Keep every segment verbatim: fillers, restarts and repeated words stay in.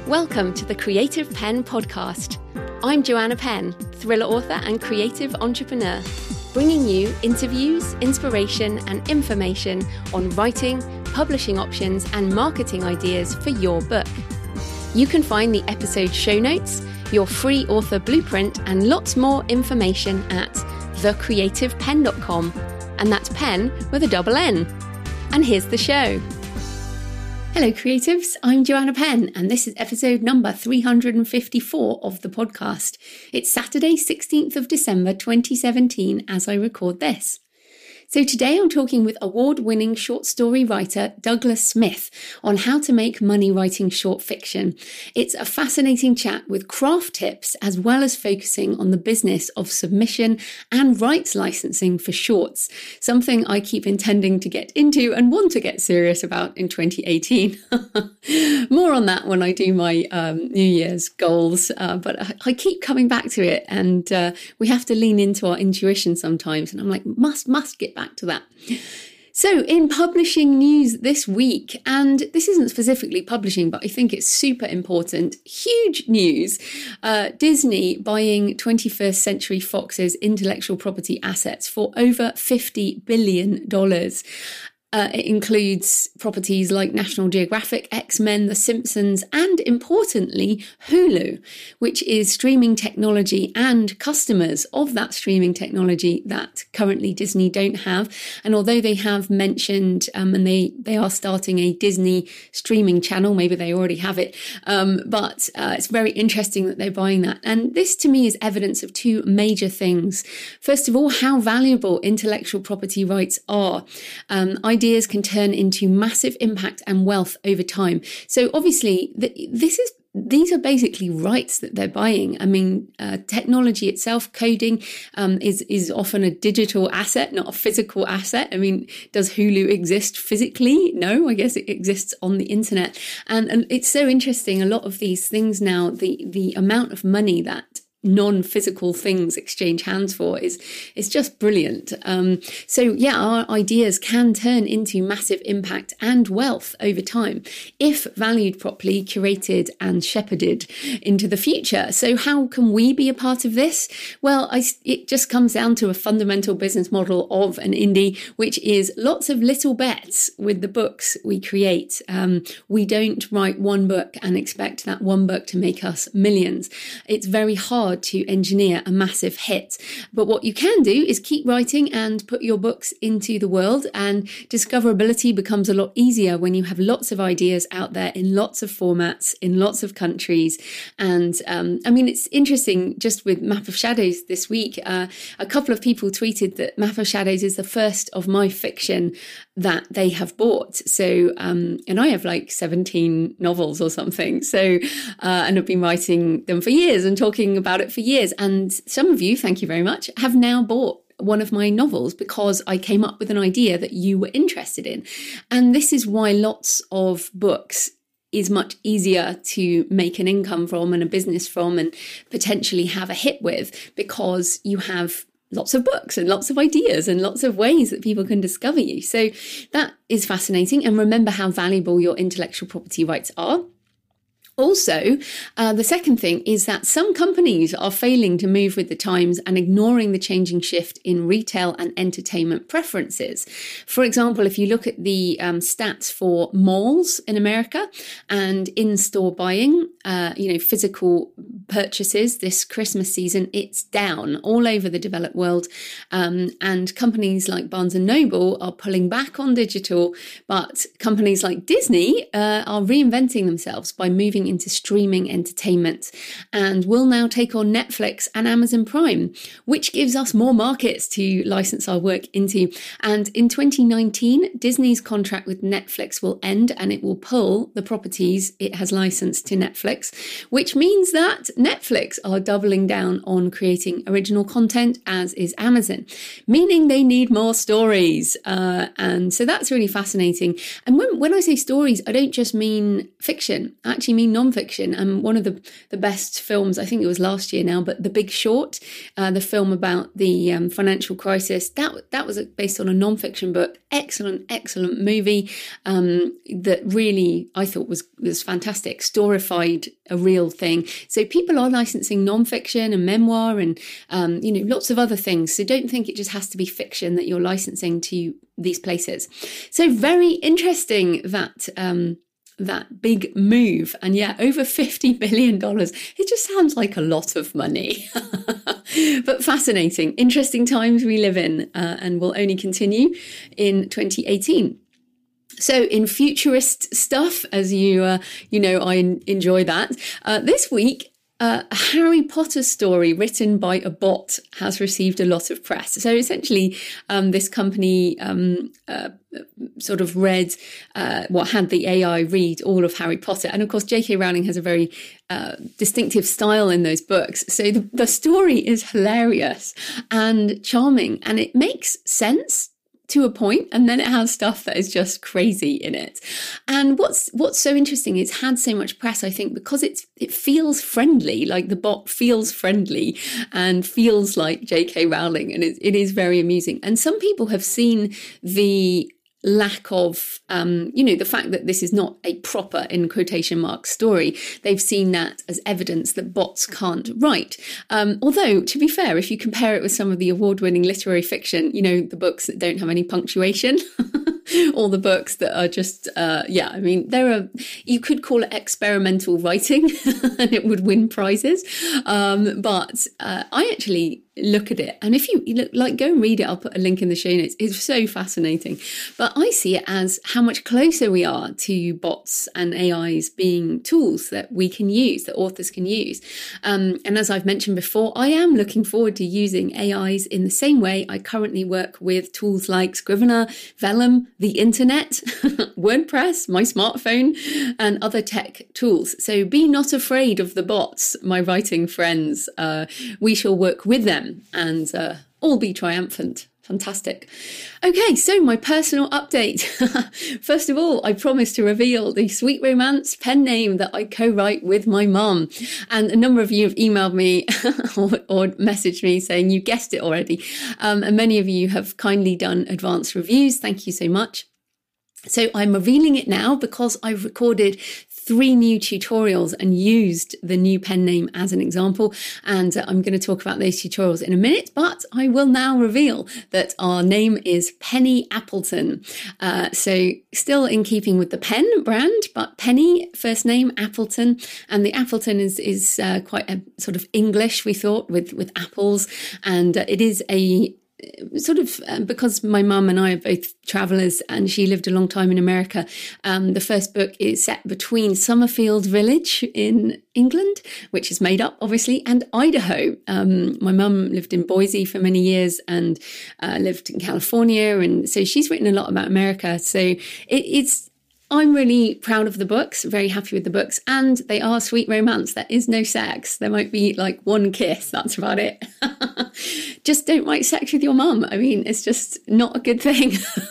Welcome to the Creative Penn podcast. I'm Joanna Penn, thriller author and creative entrepreneur, bringing you interviews, inspiration, and information on writing, publishing options, and marketing ideas for your book. You can find the episode show notes, your free author blueprint, and lots more information at the creative penn dot com. And that's pen with a double N. And here's the show. Hello creatives, I'm Joanna Penn and this is episode number three hundred fifty-four of the podcast. It's Saturday, sixteenth of December twenty seventeen as I record this. So today I'm talking with award-winning short story writer Douglas Smith on how to make money writing short fiction. It's a fascinating chat with craft tips as well as focusing on the business of submission and rights licensing for shorts, something I keep intending to get into and want to get serious about in twenty eighteen. More on that when I do my um, New Year's goals, uh, but I, I keep coming back to it and uh, we have to lean into our intuition sometimes and I'm like, must, must get back to that. So in publishing news this week, and this isn't specifically publishing, but I think it's super important, huge news, uh, Disney buying twenty-first Century Fox's intellectual property assets for over fifty billion dollars. Uh, it includes properties like National Geographic, X-Men, The Simpsons, and importantly, Hulu, which is streaming technology and customers of that streaming technology that currently Disney don't have. And although they have mentioned, um, and they, they are starting a Disney streaming channel, maybe they already have it, um, but uh, it's very interesting that they're buying that. And this to me is evidence of two major things. First of all, how valuable intellectual property rights are. Um, Ideas can turn into massive impact and wealth over time. So obviously, the, this is these are basically rights that they're buying. I mean, uh, technology itself, coding, um, is is often a digital asset, not a physical asset. I mean, does Hulu exist physically? No, I guess it exists on the internet. And, and it's so interesting. A lot of these things now, the the amount of money that non-physical things exchange hands for is is just brilliant. Um, so yeah, our ideas can turn into massive impact and wealth over time if valued properly, curated and shepherded into the future. So how can we be a part of this? Well, I, it just comes down to a fundamental business model of an indie, which is lots of little bets with the books we create. Um, we don't write one book and expect that one book to make us millions. It's very hard to engineer a massive hit. But what you can do is keep writing and put your books into the world, and discoverability becomes a lot easier when you have lots of ideas out there in lots of formats, in lots of countries. And um, I mean, it's interesting just with Map of Shadows this week, uh, a couple of people tweeted that Map of Shadows is the first of my fiction that they have bought. So, um, and I have like seventeen novels or something. So, uh, and I've been writing them for years and talking about it for years. And some of you, thank you very much, have now bought one of my novels because I came up with an idea that you were interested in. And this is why lots of books is much easier to make an income from and a business from and potentially have a hit with, because you have lots of books and lots of ideas and lots of ways that people can discover you. So that is fascinating. And remember how valuable your intellectual property rights are. Also, uh, the second thing is that some companies are failing to move with the times and ignoring the changing shift in retail and entertainment preferences. For example, if you look at the um, stats for malls in America and in-store buying, uh, you know, physical purchases this Christmas season, it's down all over the developed world. Um, and companies like Barnes and Noble are pulling back on digital, but companies like Disney uh, are reinventing themselves by moving into streaming entertainment and will now take on Netflix and Amazon Prime, which gives us more markets to license our work into. And in twenty nineteen, Disney's contract with Netflix will end and it will pull the properties it has licensed to Netflix, which means that Netflix are doubling down on creating original content, as is Amazon, meaning they need more stories. Uh, and so that's really fascinating. And when, when I say stories, I don't just mean fiction. I actually mean nonfiction. And one of the, the best films, I think it was last year now, but The Big Short, uh, the film about the um, financial crisis, that that was based on a nonfiction book. Excellent, excellent movie um, that really I thought was was fantastic. Storified a real thing. So people are licensing nonfiction and memoir and um, you know lots of other things. So don't think it just has to be fiction that you're licensing to these places. So very interesting that. Um, that big move. And yeah, over fifty billion dollars. It just sounds like a lot of money. But fascinating, interesting times we live in uh, and will only continue in twenty eighteen. So in futurist stuff, as you, uh, you know, I enjoy that. Uh, this week, Uh, a Harry Potter story written by a bot has received a lot of press. So essentially, um, this company um, uh, sort of read, uh, what had the A I read all of Harry Potter. And of course, J K Rowling has a very uh, distinctive style in those books. So the, the story is hilarious and charming, and it makes sense to a point, and then it has stuff that is just crazy in it. And what's what's so interesting is it's had so much press, I think, because it's it feels friendly, like the bot feels friendly and feels like J K Rowling, and it, it is very amusing. And some people have seen the lack of, um, you know, the fact that this is not a proper, in quotation marks, story. They've seen that as evidence that bots can't write. Um, although, to be fair, if you compare it with some of the award-winning literary fiction, you know, the books that don't have any punctuation, all the books that are just, uh, yeah, I mean, there are, you could call it experimental writing and it would win prizes. Um, but uh, I actually look at it, and if you, you look, like, go and read it, I'll put a link in the show notes. It's so fascinating. But I see it as how much closer we are to bots and A Is being tools that we can use, that authors can use. Um, and as I've mentioned before, I am looking forward to using A Is in the same way I currently work with tools like Scrivener, Vellum, the internet, WordPress, my smartphone, and other tech tools. So be not afraid of the bots, my writing friends. Uh, we shall work with them and uh, all be triumphant. Fantastic. Okay, so my personal update. First of all, I promised to reveal the Sweet Romance pen name that I co-write with my mum. And a number of you have emailed me or, or messaged me saying you guessed it already. Um, and many of you have kindly done advanced reviews. Thank you so much. So I'm revealing it now because I've recorded three new tutorials and used the new pen name as an example. And uh, I'm going to talk about those tutorials in a minute, but I will now reveal that our name is Penny Appleton. Uh, so still in keeping with the pen brand, but Penny, first name, Appleton. And the Appleton is, is uh, quite a sort of English, we thought, with, with apples. And uh, it is a sort of, uh, because my mum and I are both travellers and she lived a long time in America, um, the first book is set between Summerfield Village in England, which is made up, obviously, and Idaho. Um, my mum lived in Boise for many years and uh, lived in California. And so she's written a lot about America. So it, it's, I'm really proud of the books, very happy with the books, and they are sweet romance. There is no sex. There might be like one kiss. That's about it. Just don't write sex with your mum. I mean, it's just not a good thing.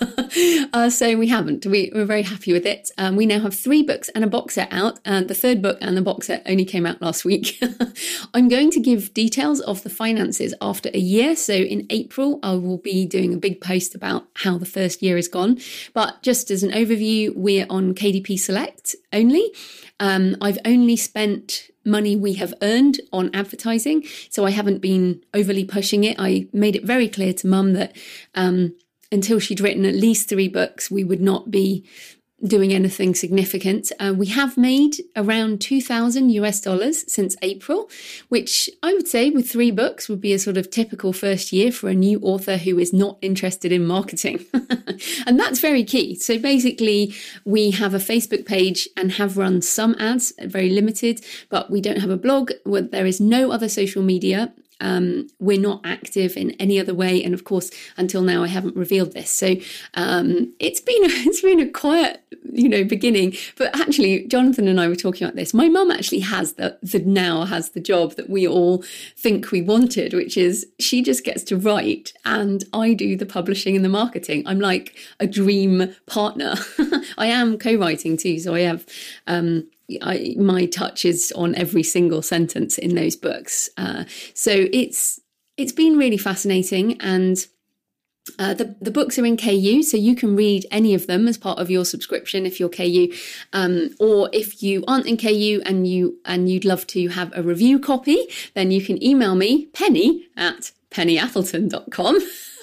uh, so we haven't. We, we're very happy with it. Um, we now have three books and a box set out, and the third book and the box set only came out last week. I'm going to give details of the finances after a year. So in April, I will be doing a big post about how the first year has gone. But just as an overview, we're on K D P Select only. Um, I've only spent money we have earned on advertising, so I haven't been overly pushing it. I made it very clear to Mum that um, until she'd written at least three books, we would not be doing anything significant. Uh, we have made around two thousand US dollars since April, which I would say with three books would be a sort of typical first year for a new author who is not interested in marketing. And that's very key. So basically we have a Facebook page and have run some ads, very limited, but we don't have a blog. Where there is no other social media. Um, we're not active in any other way, and of course, until now, I haven't revealed this. So um, it's been it's been a quiet, you know, beginning. But actually, Jonathan and I were talking about this. My mum actually has the, the now has the job that we all think we wanted, which is she just gets to write, and I do the publishing and the marketing. I'm like a dream partner. I am co-writing too, so I have. Um, I, my touch is on every single sentence in those books. Uh, so it's it's been really fascinating, and Uh, the, the books are in K U, so you can read any of them as part of your subscription if you're K U. Um, or if you aren't in K U and, you, and you'd love to have a review copy, then you can email me, penny at penny appleton dot com.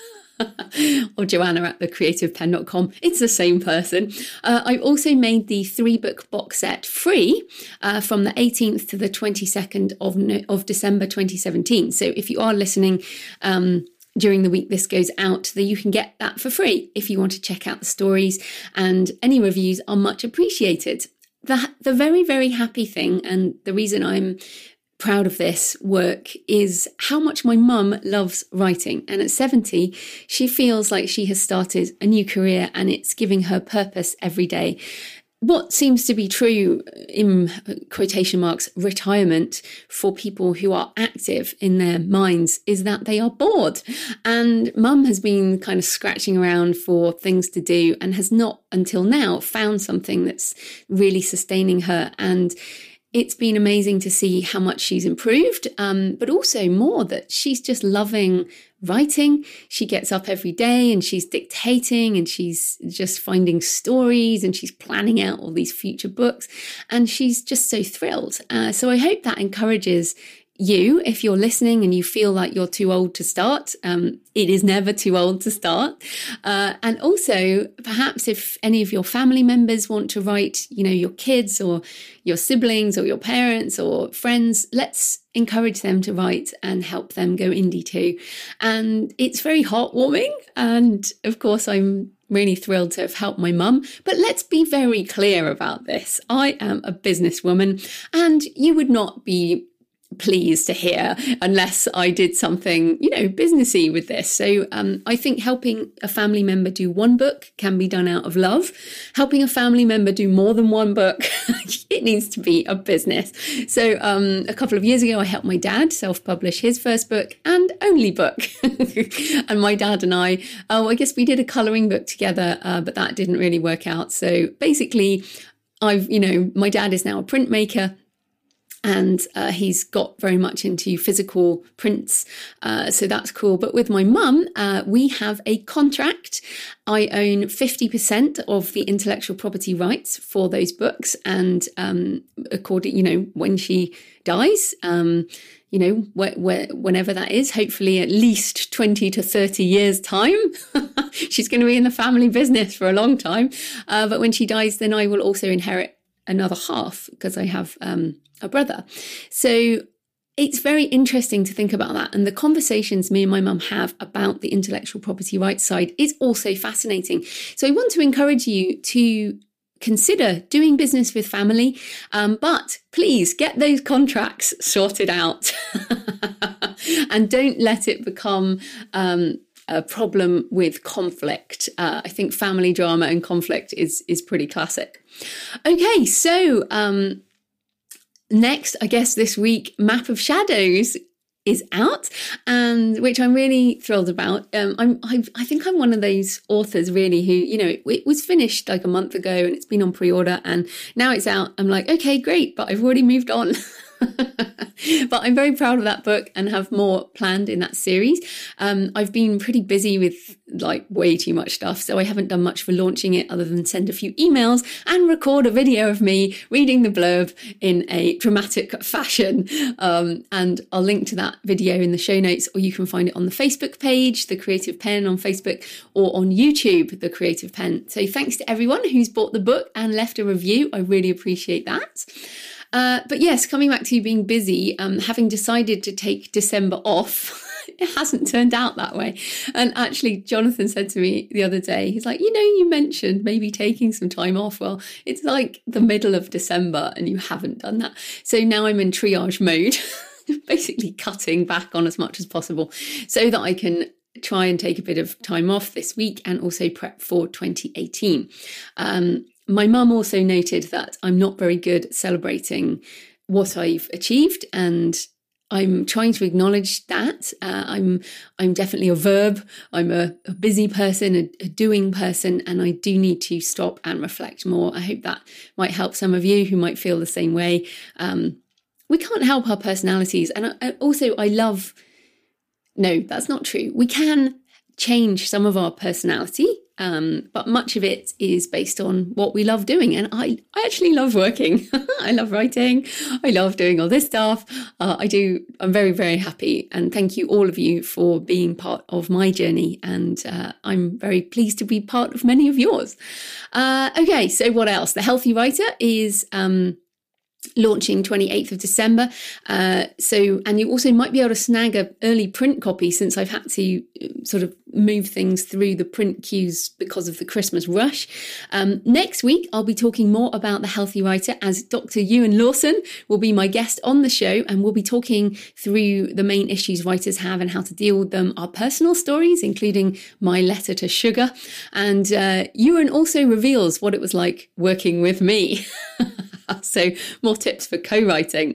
or Joanna at the creative pen dot com. It's the same person. Uh, I've also made the three book box set free uh, from the eighteenth to the twenty-second of, no- of December twenty seventeen. So if you are listening um, during the week this goes out, that you can get that for free if you want to check out the stories, and any reviews are much appreciated. The, the very, very happy thing, and the reason I'm proud of this work, is how much my mum loves writing. And at seventy, she feels like she has started a new career and it's giving her purpose every day. What seems to be true, in quotation marks, retirement for people who are active in their minds is that they are bored. And mum has been kind of scratching around for things to do and has not until now found something that's really sustaining her. And it's been amazing to see how much she's improved, um, but also more that she's just loving writing. She gets up every day and she's dictating and she's just finding stories and she's planning out all these future books, and she's just so thrilled. Uh, so I hope that encourages you, if you're listening and you feel like you're too old to start. Um, it is never too old to start. Uh, and also, perhaps if any of your family members want to write, you know, your kids or your siblings or your parents or friends, let's encourage them to write and help them go indie too. And it's very heartwarming. And of course, I'm really thrilled to have helped my mum. But let's be very clear about this. I am a businesswoman, and you would not be pleased to hear unless I did something, you know, businessy with this. So um, I think helping a family member do one book can be done out of love. Helping a family member do more than one book, it needs to be a business. So um, a couple of years ago, I helped my dad self-publish his first book and only book. And my dad and I, oh, I guess we did a colouring book together, uh, but that didn't really work out. So basically, I've, you know, my dad is now a printmaker. And uh, he's got very much into physical prints. Uh, so that's cool. But with my mum, uh, we have a contract. I own fifty percent of the intellectual property rights for those books. And um, according, you know, when she dies, um, you know, wh- wh- whenever that is, hopefully at least twenty to thirty years time, she's going to be in the family business for a long time. Uh, but when she dies, then I will also inherit another half, because I have um, a brother. So it's very interesting to think about that. And the conversations me and my mum have about the intellectual property rights side is also fascinating. So I want to encourage you to consider doing business with family, um, but please get those contracts sorted out and don't let it become um, a problem with conflict. Uh, I think family drama and conflict is is pretty classic. Okay, so um, next, I guess this week, Map of Shadows is out, and which I'm really thrilled about. Um, I'm, I, I think I'm one of those authors really who, you know, it, it was finished like a month ago and it's been on pre-order and now it's out. I'm like, okay, great, but I've already moved on. But I'm very proud of that book and have more planned in that series. Um, I've been pretty busy with like way too much stuff, so I haven't done much for launching it other than send a few emails and record a video of me reading the blurb in a dramatic fashion. Um, and I'll link to that video in the show notes, or you can find it on the Facebook page, The Creative Pen on Facebook, or on YouTube, The Creative Pen. So thanks to everyone who's bought the book and left a review. I really appreciate that. Uh, but yes, coming back to being busy, um, having decided to take December off, it hasn't turned out that way. And actually, Jonathan said to me the other day, he's like, you know, you mentioned maybe taking some time off. Well, it's like the middle of December and you haven't done that. So now I'm in triage mode, basically cutting back on as much as possible so that I can try and take a bit of time off this week and also prep for twenty eighteen. Um, My mum also noted that I'm not very good at celebrating what I've achieved, and I'm trying to acknowledge that. Uh, I'm I'm definitely a verb. I'm a, a busy person, a, a doing person, and I do need to stop and reflect more. I hope that might help some of you who might feel the same way. Um, we can't help our personalities. And I, I also, I love... No, that's not true. We can change some of our personality, um, but much of it is based on what we love doing. And I, I actually love working. I love writing. I love doing all this stuff. Uh, I do. I'm very, very happy. And thank you, all of you, for being part of my journey. And uh, I'm very pleased to be part of many of yours. Uh, okay, so what else? The Healthy Writer is... Um, launching twenty-eighth of December. Uh, so, and you also might be able to snag an early print copy, since I've had to sort of move things through the print queues because of the Christmas rush. Um, next week, I'll be talking more about The Healthy Writer, as Doctor Ewan Lawson will be my guest on the show, and we'll be talking through the main issues writers have and how to deal with them, our personal stories, including my letter to sugar. And uh, Ewan also reveals what it was like working with me. So more tips for co-writing.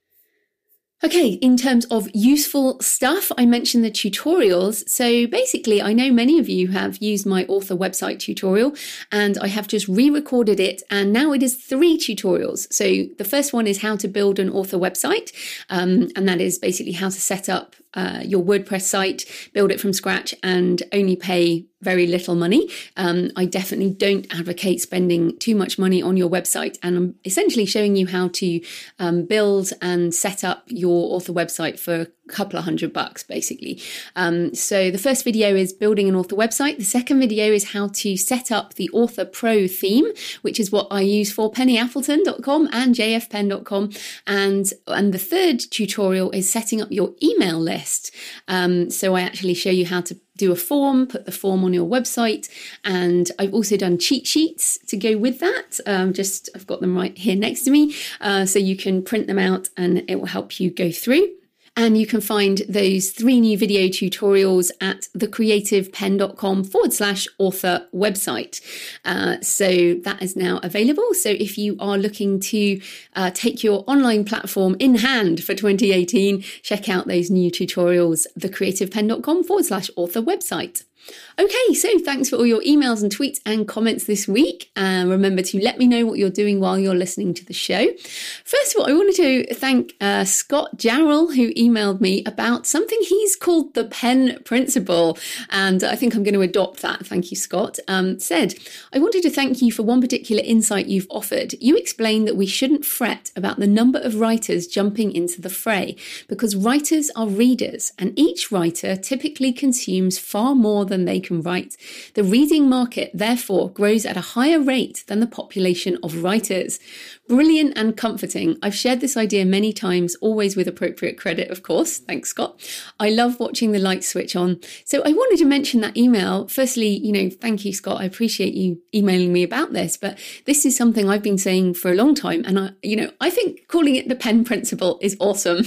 Okay, in terms of useful stuff, I mentioned the tutorials. So basically, I know many of you have used my author website tutorial, and I have just re-recorded it, and now it is three tutorials. So the first one is how to build an author website, um, and that is basically how to set up uh, your WordPress site, build it from scratch, and only pay very little money. Um, I definitely don't advocate spending too much money on your website, and I'm essentially showing you how to um, build and set up your author website for a couple of hundred bucks, basically. Um, so the first video is building an author website. The second video is how to set up the Author Pro theme, which is what I use for penny appleton dot com and j f pen dot com. And, and the third tutorial is setting up your email list. Um, so I actually show you how to do a form, put the form on your website. And I've also done cheat sheets to go with that. Um, just, I've got them right here next to me. Uh, so you can print them out and it will help you go through. And you can find those three new video tutorials at thecreativepen.com forward slash author website. Uh, so that is now available. So if you are looking to uh, take your online platform in hand for twenty eighteen, check out those new tutorials, thecreativepen.com forward slash author website. Okay, so thanks for all your emails and tweets and comments this week. Uh, remember to let me know what you're doing while you're listening to the show. First of all, I wanted to thank uh, Scott Jarrell, who emailed me about something he's called the pen principle. And I think I'm going to adopt that. Thank you, Scott. Um, said, I wanted to thank you for one particular insight you've offered. You explained that we shouldn't fret about the number of writers jumping into the fray, because writers are readers, and each writer typically consumes far more than they can write. The reading market, therefore, grows at a higher rate than the population of writers. Brilliant and comforting. I've shared this idea many times, always with appropriate credit, of course. Thanks, Scott. I love watching the lights switch on. So I wanted to mention that email. Firstly, you know, thank you, Scott. I appreciate you emailing me about this, but this is something I've been saying for a long time. And I, you know, I think calling it the pen principle is awesome.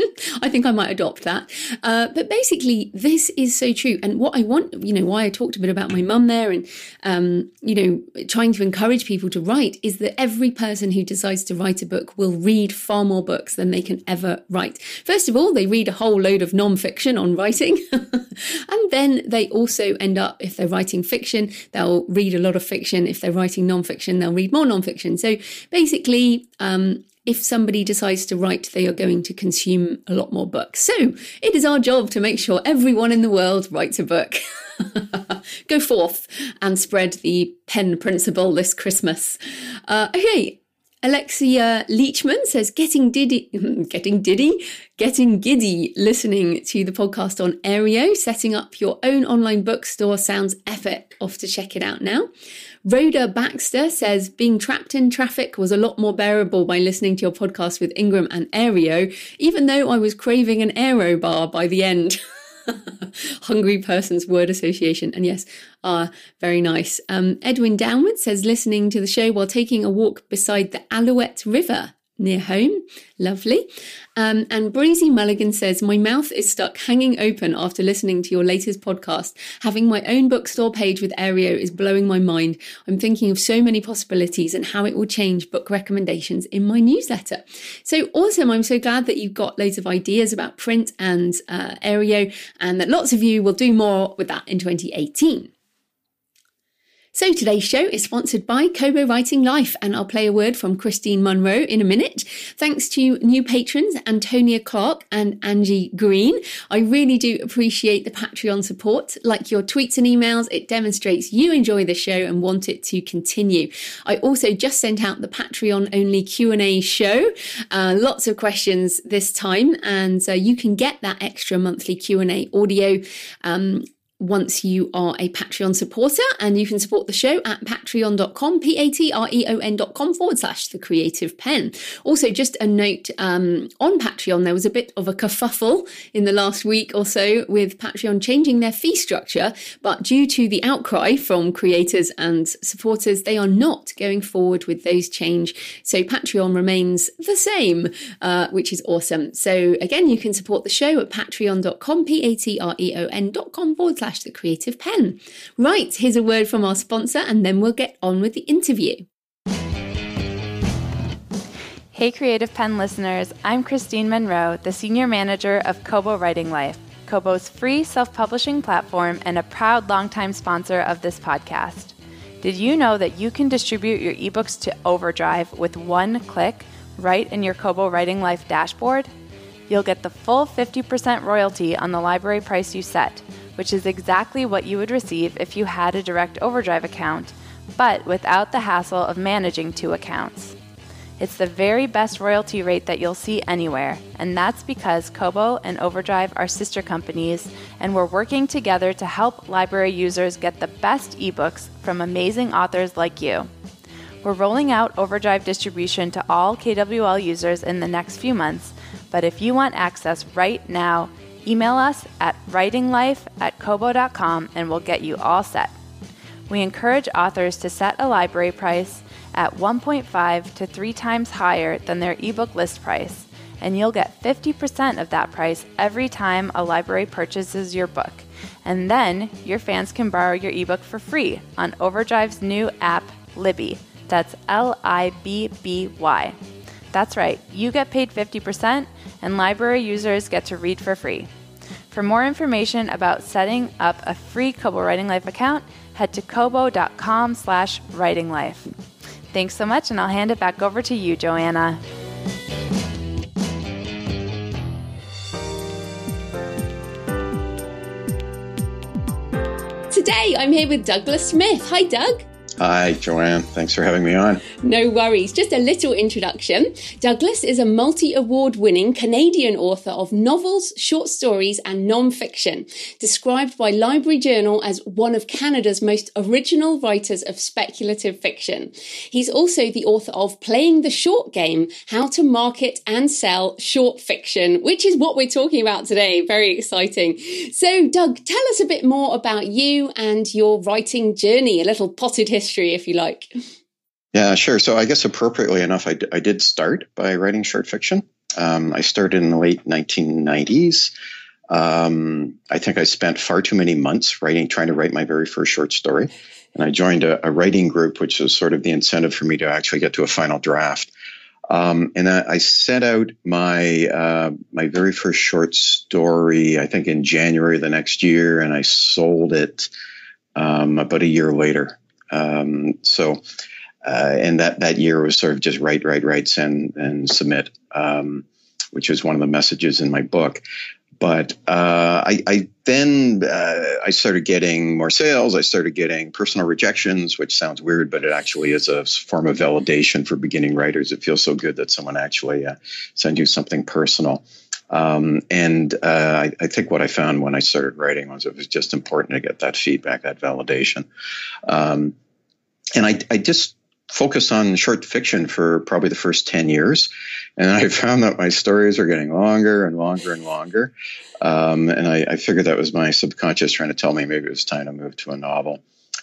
I think I might adopt that. Uh, but basically, this is so true. And what I want, you know, why I talked a bit about my mum there and, um, you know, trying to encourage people to write is that every person who decides to write a book will read far more books than they can ever write. First of all, they read a whole load of non-fiction on writing. And then they also end up, if they're writing fiction, they'll read a lot of fiction. If they're writing non-fiction, they'll read more non-fiction. So basically, um, if somebody decides to write, they are going to consume a lot more books. So it is our job to make sure everyone in the world writes a book. Go forth and spread the pen principle this Christmas. Uh, okay. Alexia Leachman says, getting diddy, getting diddy, getting giddy listening to the podcast on Aereo. Setting up your own online bookstore sounds epic. Off to check it out now. Rhoda Baxter says, being trapped in traffic was a lot more bearable by listening to your podcast with Ingram and Aereo, even though I was craving an Aero bar by the end. Hungry person's word association. And yes, are very nice. Um, Edwin Downward says, listening to the show while taking a walk beside the Alouette River. near home. Lovely. Um, and Breezy Mulligan says, my mouth is stuck hanging open after listening to your latest podcast. Having my own bookstore page with Aereo is blowing my mind. I'm thinking of so many possibilities and how it will change book recommendations in my newsletter. So awesome. I'm so glad that you've got loads of ideas about print and uh, Aereo, and that lots of you will do more with that in twenty eighteen. So today's show is sponsored by Kobo Writing Life, and I'll play a word from Christine Munro in a minute. Thanks to new patrons Antonia Clark and Angie Green. I really do appreciate the Patreon support. Like your tweets and emails, it demonstrates you enjoy the show and want it to continue. I also just sent out the Patreon-only Q and A show. Uh, lots of questions this time, and uh, you can get that extra monthly Q and A audio um, once you are a Patreon supporter, and you can support the show at patreon.com, P-A-T-R-E-O-N dot com forward slash the creative pen. Also, just a note, um, on Patreon, there was a bit of a kerfuffle in the last week or so with Patreon changing their fee structure, but due to the outcry from creators and supporters, they are not going forward with those change. So Patreon remains the same, uh, which is awesome. So again, you can support the show at patreon.com, P-A-T-R-E-O-N dot com forward slash the creative pen. Right, here's a word from our sponsor, and then we'll get on with the interview. Hey Creative Pen listeners, I'm Christine Monroe, the Senior Manager of Kobo Writing Life, Kobo's free self-publishing platform and a proud longtime sponsor of this podcast. Did you know that you can distribute your ebooks to Overdrive with one click right in your Kobo Writing Life dashboard? You'll get the full fifty percent royalty on the library price you set, which is exactly what you would receive if you had a direct Overdrive account, but without the hassle of managing two accounts. It's the very best royalty rate that you'll see anywhere, and that's because Kobo and Overdrive are sister companies, and we're working together to help library users get the best ebooks from amazing authors like you. We're rolling out Overdrive distribution to all K W L users in the next few months, but if you want access right now, email us at writinglife at kobo dot com and we'll get you all set. We encourage authors to set a library price at one point five to three times higher than their ebook list price, and you'll get fifty percent of that price every time a library purchases your book. And then your fans can borrow your ebook for free on Overdrive's new app, Libby. That's L I B B Y. That's right, you get paid fifty percent and library users get to read for free. For more information about setting up a free Kobo Writing Life account, head to kobo.com slash writinglife. Thanks so much, and I'll hand it back over to you, Joanna. Today, I'm here with Douglas Smith. Hi, Doug. Hi, Joanne. Thanks for having me on. No worries. Just a little introduction. Douglas is a multi-award winning Canadian author of novels, short stories, and non-fiction, described by Library Journal as one of Canada's most original writers of speculative fiction. He's also the author of Playing the Short Game, How to Market and Sell Short Fiction, which is what we're talking about today. Very exciting. So, Doug, tell us a bit more about you and your writing journey, a little potted history. History, if you like. Yeah, sure. So I guess appropriately enough, I, d- I did start by writing short fiction. Um, I started in the late nineteen nineties. Um, I think I spent far too many months writing, trying to write my very first short story. And I joined a, a writing group, which was sort of the incentive for me to actually get to a final draft. Um, and I, I set out my uh, my very first short story, I think in January the next year, and I sold it um, about a year later. Um, so, uh, and that, that year was sort of just write, write, write, send, and submit, um, which is one of the messages in my book. But, uh, I, I then, uh, I started getting more sales. I started getting personal rejections, which sounds weird, but it actually is a form of validation for beginning writers. It feels so good that someone actually, uh, sends you something personal. Um, and, uh, I, I think what I found when I started writing was it was just important to get that feedback, that validation. Um, and I, I just focused on short fiction for probably the first ten years. And I found that my stories are getting longer and longer and longer. Um, and I, I figured that was my subconscious trying to tell me maybe it was time to move to a novel.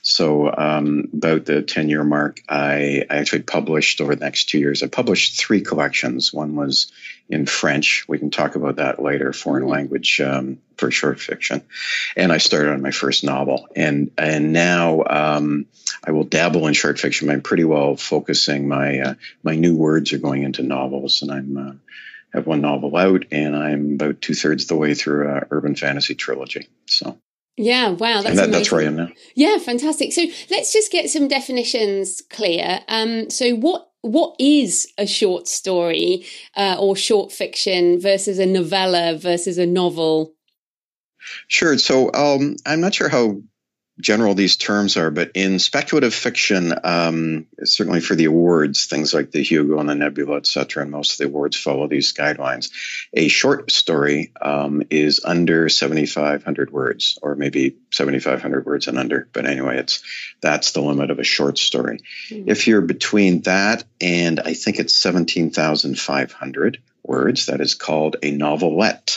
So um, about the ten-year mark, I, I actually published over the next two years. I published three collections. One was in French. We can talk about that later, foreign language um, for short fiction. And I started on my first novel. And and now um, I will dabble in short fiction. I'm pretty well focusing. My uh, my new words are going into novels, and I'm uh, have one novel out, and I'm about two thirds the way through a urban fantasy trilogy. So. Yeah, wow, that's that, that's where I am now. Yeah, fantastic. So let's just get some definitions clear. Um, so what what is a short story uh, or short fiction versus a novella versus a novel? Sure. So um, I'm not sure how general these terms are, but in speculative fiction, um, certainly for the awards, things like the Hugo and the Nebula, et cetera, and most of the awards follow these guidelines. A short story um, is under seventy-five hundred words, or maybe seventy-five hundred words and under. But anyway, it's that's the limit of a short story. Mm-hmm. If you're between that and I think it's seventeen thousand five hundred words, that is called a novelette.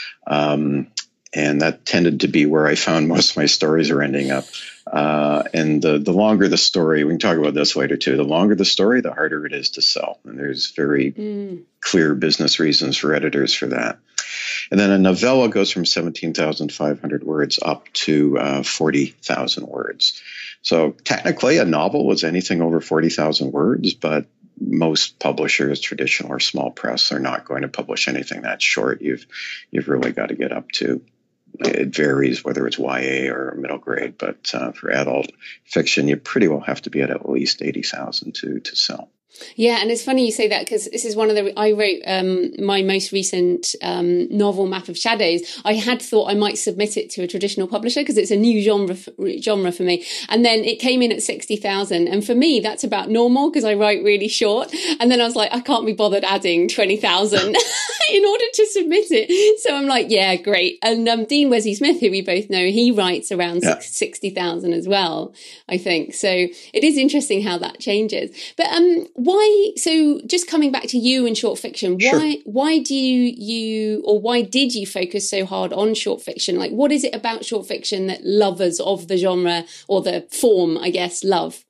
Um, And that tended to be where I found most of my stories are ending up. Uh, and the, the longer the story, we can talk about this later too, the longer the story, the harder it is to sell. And there's very mm. clear business reasons for editors for that. And then a novella goes from seventeen thousand five hundred words up to uh, forty thousand words. So technically a novel is anything over forty thousand words, but most publishers, traditional or small press, are not going to publish anything that short. You've you've really got to get up to, it varies whether it's Y A or middle grade, but uh, for adult fiction, you pretty well have to be at at least eighty thousand to to sell. Yeah, and it's funny you say that because this is one of the, I wrote um, my most recent um, novel, Map of Shadows. I had thought I might submit it to a traditional publisher because it's a new genre genre for me. And then it came in at sixty thousand. And for me, that's about normal because I write really short. And then I was like, I can't be bothered adding twenty thousand in order to submit it. So I'm like, yeah, great. And um, Dean Wesley Smith, who we both know, he writes around yeah. sixty thousand as well, I think. So it is interesting how that changes. But um. Why, so just coming back to you and short fiction, why sure. why do you, you, or why did you focus so hard on short fiction? Like, what is it about short fiction that lovers of the genre or the form, I guess, love?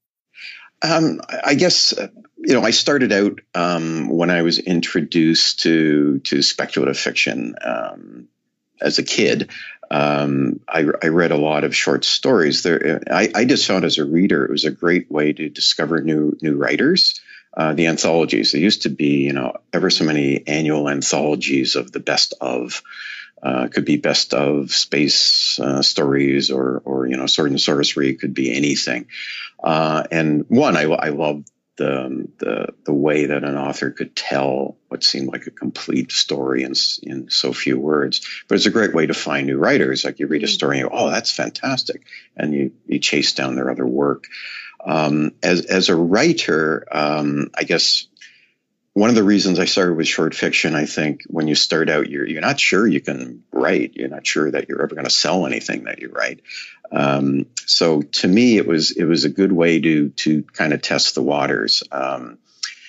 Um, I guess, you know, I started out um, when I was introduced to, to speculative fiction um, as a kid. Um, I, I read a lot of short stories. There, I, I just found as a reader, it was a great way to discover new new writers. Uh, the anthologies, there used to be, you know, ever so many annual anthologies of the best of. Uh, could be best of space uh, stories, or or you know, sword and sorcery. Could be anything. Uh, and one, I I love the the the way that an author could tell what seemed like a complete story in in so few words. But it's a great way to find new writers. Like you read a story and you go, oh, that's fantastic, and you you chase down their other work. Um, as as a writer, um, I guess one of the reasons I started with short fiction, I think when you start out, you're you're not sure you can write. You're not sure that you're ever going to sell anything that you write. Um, so to me, it was it was a good way to to kind of test the waters. Um,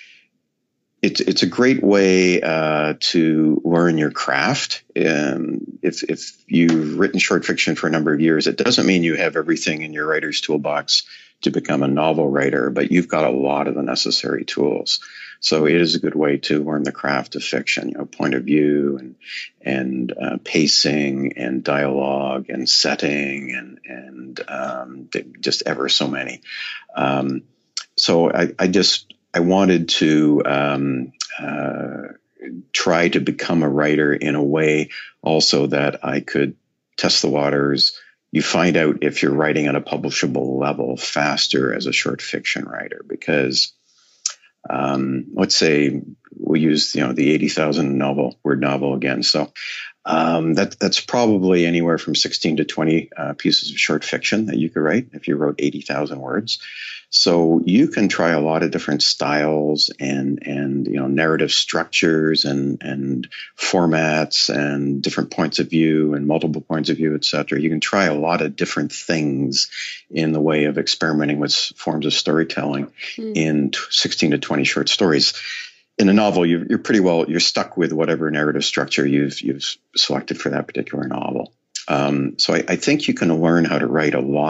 it's it's a great way uh, to learn your craft. Um, if if you've written short fiction for a number of years, it doesn't mean you have everything in your writer's toolbox to become a novel writer, but you've got a lot of the necessary tools. So it is a good way to learn the craft of fiction, you know, point of view and and uh, pacing and dialogue and setting and and um, just ever so many. Um, so I, I just I wanted to um, uh, try to become a writer in a way also that I could test the waters. You find out if you're writing at a publishable level faster as a short fiction writer, because um, let's say we use, you know, the eighty thousand novel word novel again. So um, that that's probably anywhere from sixteen to twenty uh, pieces of short fiction that you could write if you wrote eighty thousand words. So you can try a lot of different styles and, and, you know, narrative structures and, and formats and different points of view and multiple points of view, et cetera. You can try a lot of different things in the way of experimenting with forms of storytelling mm. in sixteen to twenty short stories. In a novel, you're, you're pretty well, you're stuck with whatever narrative structure you've, you've selected for that particular novel. Um, so I, I think you can learn how to write a lot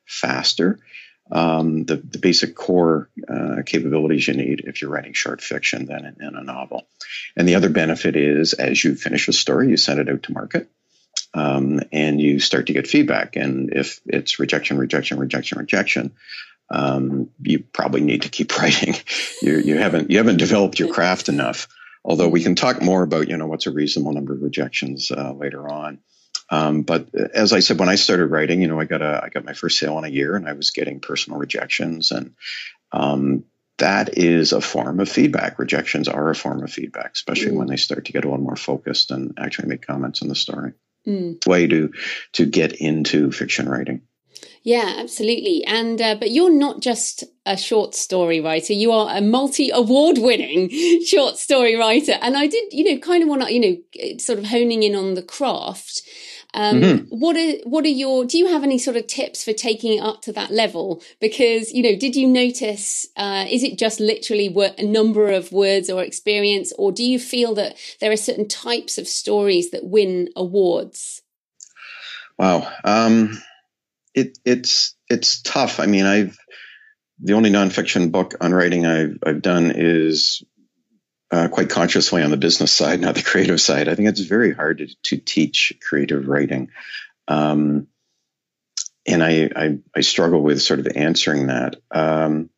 faster. Um, the, the basic core uh, capabilities you need if you're writing short fiction than in, in a novel. And the other benefit is, as you finish a story, you send it out to market, um, and you start to get feedback. And if it's rejection, rejection, rejection, rejection, um, you probably need to keep writing. you, you haven't you haven't developed your craft enough. Although we can talk more about, you know, what's a reasonable number of rejections uh, later on. Um, but as I said, when I started writing, you know, I got a, I got my first sale in a year, and I was getting personal rejections, and um, that is a form of feedback. Rejections are a form of feedback, especially mm. when they start to get a little more focused and actually make comments on the story. Mm. Way to to get into fiction writing. Yeah, absolutely. And uh, but you're not just a short story writer. You are a multi-award winning short story writer. And I did, you know, kind of want to, you know, sort of honing in on the craft. Um, mm-hmm. What are what are your? Do you have any sort of tips for taking it up to that level? Because, you know, did you notice? Uh, is it just literally a number of words or experience, or do you feel that there are certain types of stories that win awards? Wow. Um, It, it's it's tough. I mean, I've the only nonfiction book on writing I've I've done is uh, quite consciously on the business side, not the creative side. I think it's very hard to, to teach creative writing, um, and I, I I struggle with sort of answering that. Um,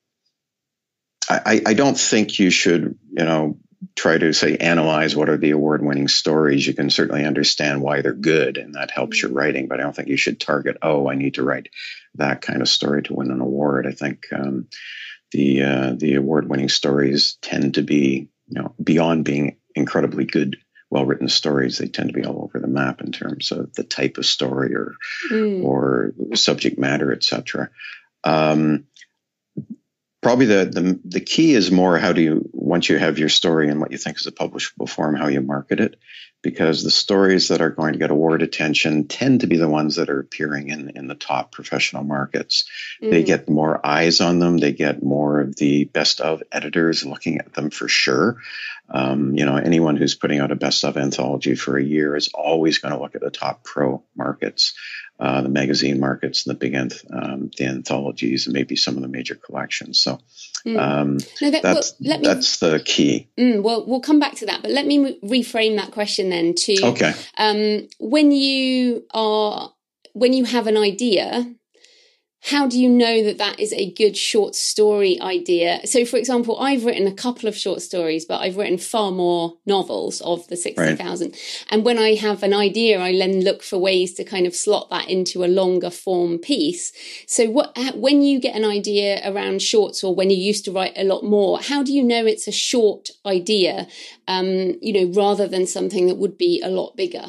I I don't think you should, you know, try to say analyze what are the award-winning stories. You can certainly understand why they're good, and that helps your writing. But I don't think you should target, oh, I need to write that kind of story to win an award. I think um, the uh, the award-winning stories tend to be, you know, beyond being incredibly good, well-written stories. They tend to be all over the map in terms of the type of story or mm. or subject matter, et cetera. Um, Probably the, the the key is more how do you, once you have your story and what you think is a publishable form, how you market it, because the stories that are going to get award attention tend to be the ones that are appearing in, in the top professional markets. Mm. They get more eyes on them. They get more of the best of editors looking at them for sure. Um, you know, anyone who's putting out a best of anthology for a year is always going to look at the top pro markets. Uh, the magazine markets and the big anth- um, the anthologies and maybe some of the major collections. So mm. um, no, that, that's well, let me, that's the key. Mm, well, we'll come back to that, but let me reframe that question then to okay. Um, when you are when you have an idea, how do you know that that is a good short story idea? So, for example, I've written a couple of short stories, but I've written far more novels of the sixty thousand. Right. And when I have an idea, I then look for ways to kind of slot that into a longer form piece. So what, when you get an idea around shorts, or when you used to write a lot more, how do you know it's a short idea, um, you know, rather than something that would be a lot bigger?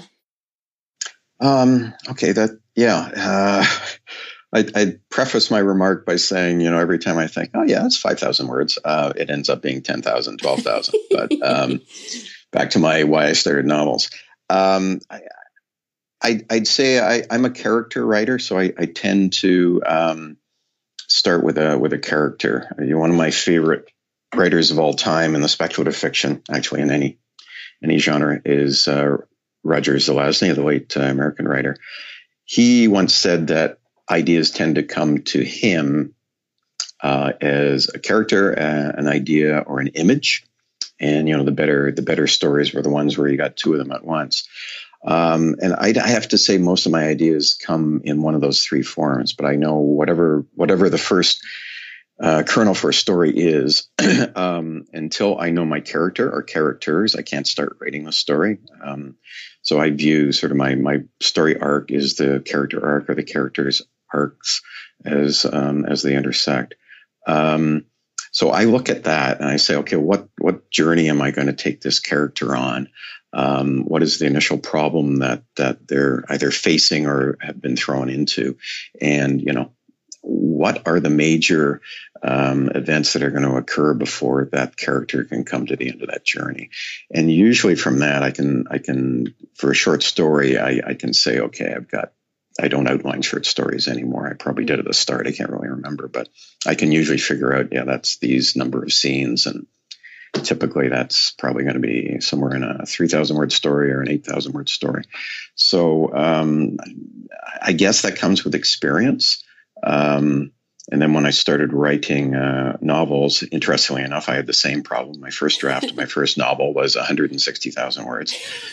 Um, okay, that, yeah. Uh... I'd, I'd preface my remark by saying, you know, every time I think, oh, yeah, that's five thousand words, uh, it ends up being ten thousand, twelve thousand. But um, back to my why I started novels. Um, I, I, I'd say I, I'm a character writer, so I, I tend to um, start with a with a character. You're one of my favorite writers of all time in the speculative fiction, actually in any any genre, is uh, Roger Zelazny, the late uh, American writer. He once said that ideas tend to come to him uh, as a character, uh, an idea, or an image. And, you know, the better the better stories were the ones where you got two of them at once. Um, and I, I have to say most of my ideas come in one of those three forms. But I know whatever whatever the first uh, kernel for a story is, um, until I know my character or characters, I can't start writing the story. Um, so I view sort of my my story arc is the character arc, or the characters arcs as um, as they intersect. Um, so I look at that and I say, okay, what what journey am I going to take this character on? Um, what is the initial problem that that they're either facing or have been thrown into? And, you know, what are the major um, events that are going to occur before that character can come to the end of that journey? And usually from that, I can I can for a short story, I, I can say, okay, I've got. I don't outline short stories anymore. I probably did at the start. I can't really remember, but I can usually figure out, yeah, that's these number of scenes. And typically that's probably going to be somewhere in a three thousand word story or an eight thousand word story. So um, I guess that comes with experience. Um, and then when I started writing uh, novels, interestingly enough, I had the same problem. My first draft of my first novel was one hundred sixty thousand words.